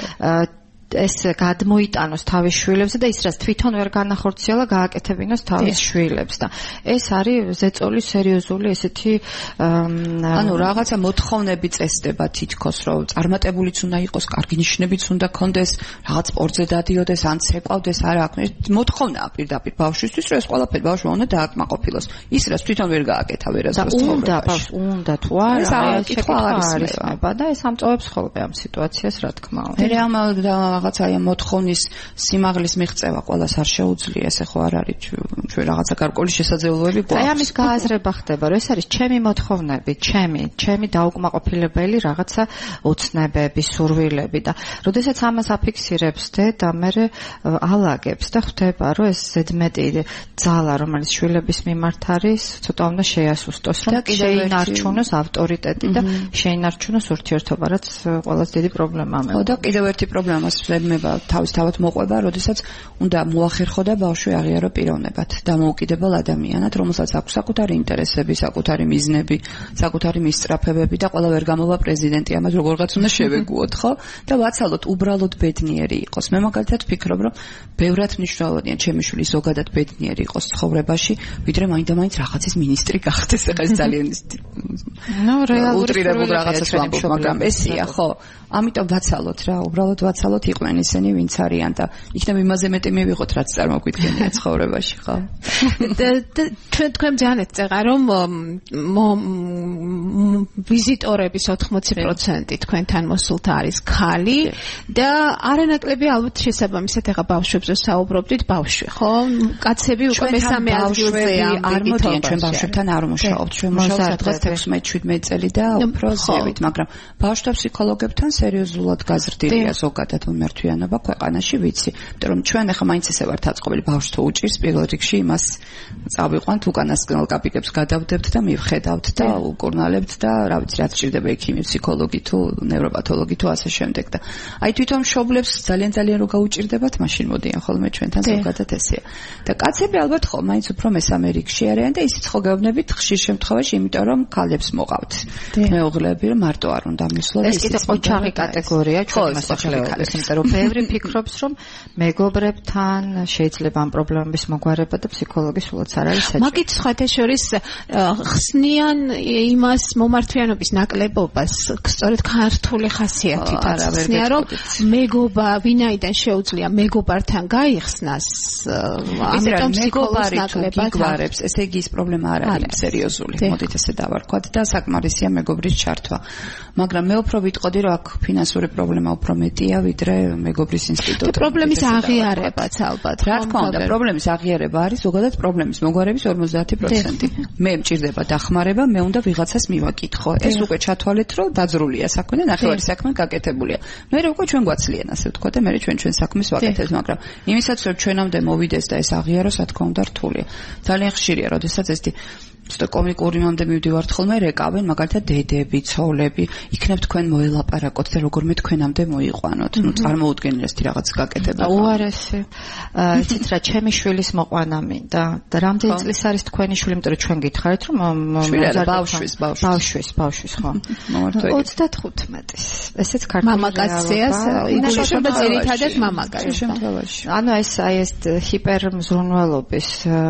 ეს გადმოიტანოს თავის შვილებზე და ის რაც თვითონ ვერ განახორციელა გააკეთებინოს თავის შვილებს და ეს არის ზეწოლის სერიოზული ესეთი ანუ რაღაცა მოთხოვნები წესდება თითქოს რომ წარმატებულიც უნდა იყოს, კარგი ნიშნებიც უნდა ქონდეს, რაღაც სპორტზე დადიოდეს, ან ცეკვავდეს, არა აქვს მოთხოვნაა პირდაპირ ბავშვისთვის, რომ ეს ყველაფერი ბავშვმა უნდა დააკმაყოფილოს. ის რაც თვითონ ვერ გააკეთა ვერასდროს ცხოვრებაში. უნდა თუ არა, ეს კითხვა არის და ეს ამწოვებს ხოლმე ამ სიტუაციას, რა თქმა უნდა. მე რეალურად რაღაცა აი მოთხოვნის სიმაღლის მიღწევა ყველას არ შეუძლია, ესე ხო არ არის ჩვენ რაღაცა გარკვეული შესაძლებლობები გვაქვს. აი ამის გააზრება ხდება, რომ ეს არის ჩემი მოთხოვნები, ჩემი დაუკმაყოფილებელი რაღაცა ოცნებები, სურვილები და როდესაც ამას აფიქსირებს და მე ალაგებს და ხვდება, რომ ეს ზედმეტი ძალა, რომელიც შვილების მიმართ არის, ცოტა უნდა შეასუსტოს, რომ შეინარჩუნოს ავტორიტეტი და შეინარჩუნოს ურთიერთობა, რაც ყველას დიდი პრობლემაა. და კიდევ ერთი პრობლემას თავისთავად მოყვება, როდესაც უნდა მოახერხო და ბავშვი აღიარო პიროვნებად, დამოუკიდებელ ადამიანად, რომელსაც აქვს საკუთარი ინტერესები, საკუთარი მიზნები, საკუთარი მისწრაფებები და ყველა ვერ გამოვა პრეზიდენტი, ამას როგორღაც უნდა შევეგუოთ, ხო? და ვაცალოთ უბრალოდ ბედნიერი იყოს. მე მაგალითად ვფიქრობ, რომ ბევრად მნიშვნელოვანია ჩემი შვილი ზოგადად ბედნიერი იყოს ცხოვრებაში, ვიდრე მაინდა-მაინც რაღაცის მინისტრი გახდეს, ეხლა ეს ძალიან უტრირებულ რაღაცას ვამბობ, მაგრამ ესია, ხო? ამიტომ ვაცალოთ რა, უბრალოდ ვაცალოთ იყვნენ ისინი, ვინც არიან და იქნებ იმაზე მეტი მივიღოთ, რაც წარმოგვიდგენია ცხოვრებაში, ხო? თქვენ ძალიან წეღა რომ ვიზიტორების 80% თქვენთან მოსულთა არის ქალი და არანაკლები ალბათ შესაბამისად ეხა ბავშვებზე საუბრობდით, ბავშვი, ხო? კაცები უკვე მესამე ადგილზეა არ მოდიან ჩვენ ბავშვებთან არ მუშაობთ, ჩვენ მუშაობთ დღეს 16-17 წელი და უფრო ზევით, მაგრამ ბავშვთა ფსიქოლოგებთან სერიოზულად გაზრდილია ზოგადად მიმართვიანობა ქვეყანაში, ვიცი, იმიტომ რომ ჩვენ ახლა მაინც ესე ვართ აწყობილი, ბავშვს თუ უჭირს პირველ რიგში იმას წავიყვანთ, უკანასკნელ კაპიკებს გადავდებთ და მივხედავთ და უკურნალებთ და რა ვიცი, რაც ჭირდება ექიმი, ფსიქოლოგი თუ ნევროპათოლოგი თუ ასე შემდეგ და აი თვითონ მშობლებს ძალიან რო გაუჭირდებათ, მაშინ მოდიან ხოლმე ჩვენთან ზოგადად ესეა. და კაცები ალბათ ხო მაინც უფრო მესამე რიგში არიან და ისიც ხო გეუბნებით ხშირ შემთხვევაში, იმიტომ რომ ქალებს მოყავთ მეუღლეები, რომ მარტო არ უნდა მისვლოთ. ეს კიდე ყოჩაღი კატეგორია ჩვენ მოსახლეობის, იმიტომ რომ ბევრი ფიქრობს, რომ მეგობრებთან შეიძლება ამ პრობლემების მოგვარება და ფსიქოლოგი სულაც არ არის საჭირო. მაგით სხვათა შორის ხსნიან იმას მომართვიანობის ნაკლებობას, სწორედ ქართული ხასიათით ხსნიან, რომ მეგობა ვინაიდან შეუძლია მეგობართან გაიხსნას, ამიტომ ფსიქოლოგის ნაკლებად გვარებს, ესე იგი ის პრობლემა არ არის სერიოზული, მოდით ესე დავარქვათ და საკმარისია მეგობრის ჩართვა. მაგრამ მე უფრო ვიტყოდი, რომ აქ ფინანსური პრობლემა უფრო მეტია, ვიდრე მეგობრის ინსტიტუტი. პრობლემის აღიარებაც ალბათ. რა თქმა უნდა, პრობლემის აღიარება არის ზოგადად პრობლემის მოგვარების 50%. მე მჭირდება დახმარება, მე უნდა ვიღაცას მივაკითხო. ეს უკვე ჩათვალეთ, რომ დაძრულია საქმე და ნახევარი საქმე გაკეთებულია. მე უკვე ჩვენ გვაცლიან, ასე ვთქვა და მე ჩვენ საქმეს ვაკეთებთ, მაგრამ იმისაც რომ ჩვენამდე მოვიდეს და ეს აღიაროს, რა თქმა უნდა, რთულია. ძალიან ხშირია, როდესაც ეს ცოტა კომიკური მომდე მივდივართ ხოლმე რეკავენ მაგალითად დედები, ცოლები, იქნებ თქვენ მოელაპარაკოთ და როგორმე თქვენამდე მოიყვანოთ. ნუ წარმოუდგენელია ეს რაღაც გაკეთება. უარესი. იცით რა, ჩემი შვილის მოყვანა მინდა და რამდენი წლის არის თქვენი შვილი, იმიტომ რომ ჩვენ გითხარით რომ ბავშვის ხო? 35-ის. ესეც ქართული მამაკაციას იგულისხმება ძირითადად მამაკაცს. ანუ ეს ჰიპერმზრუნველობის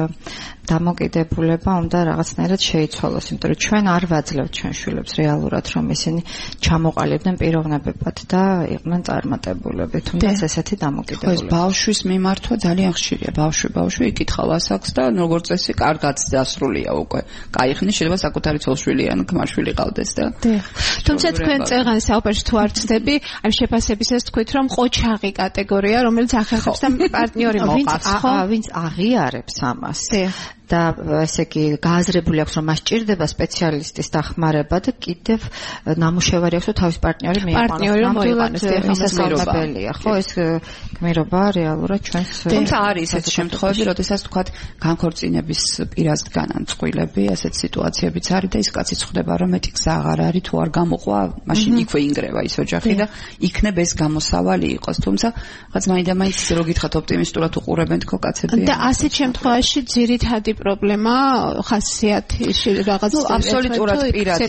დამოკიდებულება უნდა რაღაცნაირად შეიცვალოს, იმიტომ რომ ჩვენ არ ვაძლევთ ჩვენ შვილებს რეალურად, რომ ისინი ჩამოყალიბდნენ პიროვნებებად და იყვნენ წარმატებულები, თუნდაც ესეთი დამოკიდებულება. ხო, ბავშვის მიმართვა ძალიან ხშირია. ბავშვი იკითხავ ასაკს და როგორც წესი, კარგად დასრულია უკვე. კაიხნი შეიძლება საკუთარი ცოლშვილი ან ქმარშვილი ყავდეს და. თუმცა თქვენ წეღან საუბარში თუ არ ვწდები, ამ შეფასებისას თქვით, რომ ყოჩაღი კატეგორია, რომელიც ახერხებს და პარტნიორი მოყავს, ხო? ვინც აღიარებს ამას. და ესე იგი გააზრებული აქვს რომ მას ჭირდება სპეციალისტის დახმარება და კიდევ ნამუშევარი აქვს რომ თავის პარტნიორი მოიყვანოს. შესაძლებელია ხო ეს გმირობა რეალურად ჩვენს თუმცა არის ესეთი შემთხვევები როდესაც თქვათ განქორწინების პირას დგანან წყვილები ასეთ სიტუაციებიც არის და ის კაციც ხვდება რომ მეტი გზა აღარ არის თუ არ გამოყვა მაშინ იქვე ინგრევა ის ოჯახი და იქნებ ეს გამოსავალი იყოს თუმცა რაც მაინდა-მაინც რო გითხათ ოპტიმისტურად უყურებენ თქო კაცები და ასეთ შემთხვევაში ძირითადი პრობლემა ხასიათში რაღაც აბსოლუტურად პირადი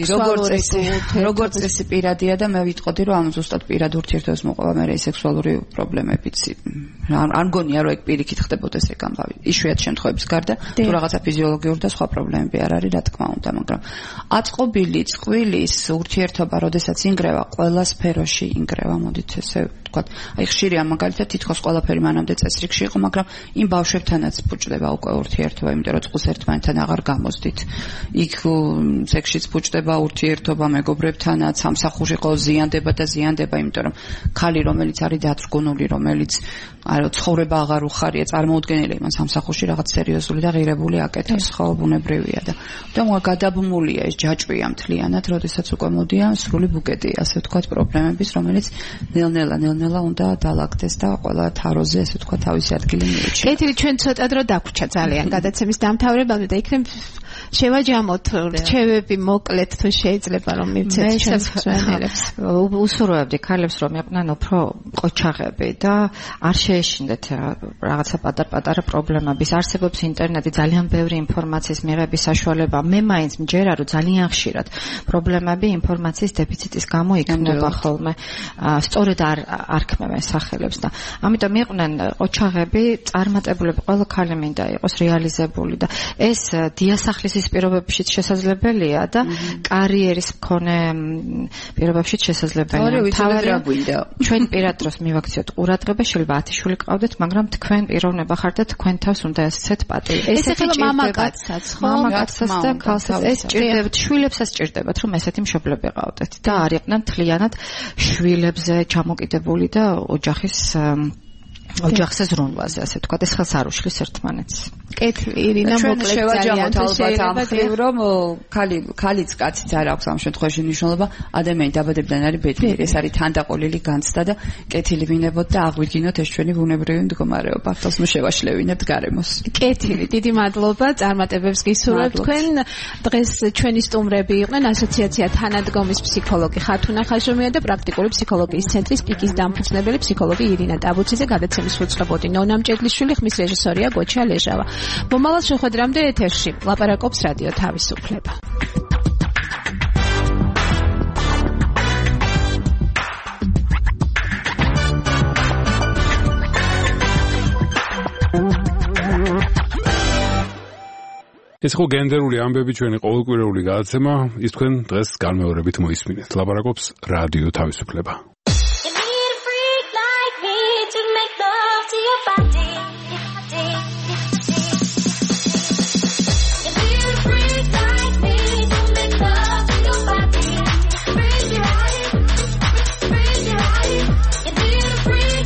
როგორც წესი პირადია და მე ვიტყოდი რომ ამ ზუსტად პირად ურთიერთობას მოყვა მე სექსუალური პრობლემებიც არ მგონია რომ ეგ პირიქით ხდებოდეს ეგ ამბავი იშვიათ შემთხვევების გარდა თუ რაღაცა ფიზიოლოგიური და სხვა პრობლემები არ არის რა თქმა უნდა მაგრამ აწყობილი წყვილის ურთიერთობა როდესაც ინგრევა ყველა სფეროში ინგრევა მოდით ესე ვთქვათ აი ხშირია მაგალითად თითქოს ყველაფერი მანამდე წესრიგში იყო მაგრამ იმ ბავშვებთანაც ფუჭდება უკვე ურთიერთობა იმიტომ რომ წყვილს ერთმანეთთან აღარ გამოსდით იქ სექსშიც ფუჭდება ურთიერთობა მეგობრებთანაც სამსახურში ყო ზიანდება და ზიანდება იმიტომ რომ ქალი რომელიც არის დაწრგუნული რომელიც არა ცხოვრება აღარ უხარია წარმოუდგენელია იმან სამსახურში რაღაც სერიოზული და ღირებული აკეთოს ხო ბუნებრივია და გადაბმულია ეს ჯაჭვია მთლიანად როდესაც უკვე მოდიან სრული ბუკეტი ასე ვთქვათ პრობლემების რომელიც ნელ-ნელა უნდა დაალაგდეს და ყველა თაროზე ესე ვთქვათ თავისი ადგილი მიეჩინა. კეთილი ჩვენ ცოტა დრო დაგვჭა ძალიან გადაცემის დამთავრებამდე და იქნებ შევაჯამოთ რჩევები მოკლედ თუ შეიძლება რომ მივცეთ ჩვენს მსმენელებს. უსურვებდი ქალებს რომ იყვნენ უფრო ყოჩაღები და არ შეეშინდეთ რაღაცა პატარ-პატარა პრობლემების. არსებობს ინტერნეტი ძალიან ბევრი ინფორმაციის მიღების საშუალება. მე მაინც მჯერა რომ ძალიან ხშირად პრობლემები ინფორმაციის დეფიციტის გამო იქნება ხოლმე. სწორედ არ ქმევენ სახელებს და ამიტომ იყვნენ ყოჩაღები წარმატებულები ყველა ქალი მინდა იყოს რეალიზებული და ეს დიასახლისის პირობებშიც შესაძლებელია და კარიერის მქონე პირობებშიც შესაძლებელია. ჩვენ პირად დროს მივაქციოთ ყურადღება, შეიძლება 10 შვილი ყავდეთ, მაგრამ თქვენ პიროვნება ხართ და თქვენ თავს უნდა ესეთ პატივი. ეს ახლა მამაკაცსაც ხო? მამაკაცსაც და ქალსაც ეს ჭირდებათ, შვილებსაც ჭირდებათ, რომ ესეთი მშობლები ყავდეთ და არ იყვნენ მთლიანად შვილებზე ჩამოკიდებული და ოჯახზე ზრუნვაზე, ასე ვთქვათ, ეს ხელს არ უშლის ერთმანეთს. კეთილი, ირინა, მოკლედ ძალიან ალბათ რომ ქალიც კაციც არ აქვს ამ შემთხვევაში მნიშვნელობა, ადამიანი დაბადებიდან არის ბედნიერი, ეს არის თანდაყოლილი განცდა და კეთილი ვინებოთ და აღვიდგინოთ ეს ჩვენი ბუნებრივი მდგომარეობა. ახლა შევაშლევინებთ გარემოს. კეთილი, დიდი მადლობა, წარმატებებს გისურვებთ თქვენ. დღეს ჩვენი სტუმრები იყვნენ ასოციაცია თანადგომის ფსიქოლოგი ხათუნა ხაშუმია და პრაქტიკული ფსიქოლოგიის ცენტრის პიკის დამფუძნებელი ფსიქოლოგი ირინა ტაბუციძე. გადაცემის უწყებოდი ნონა მჭედლიშვილი, ხმის რეჟისორია გოჩა ლეჟავა. მომავალ შეხვედრამდე ეთერში ლაპარაკობს რადიო თავისუფლება. ეს ხო გენდერული ამბები ჩვენი ყოველკვირეული გადაცემა, ის თქვენ დღეს განმეორებით მოისმინეთ. ლაპარაკობს რადიო თავისუფლება. Free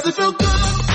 Does it feel good?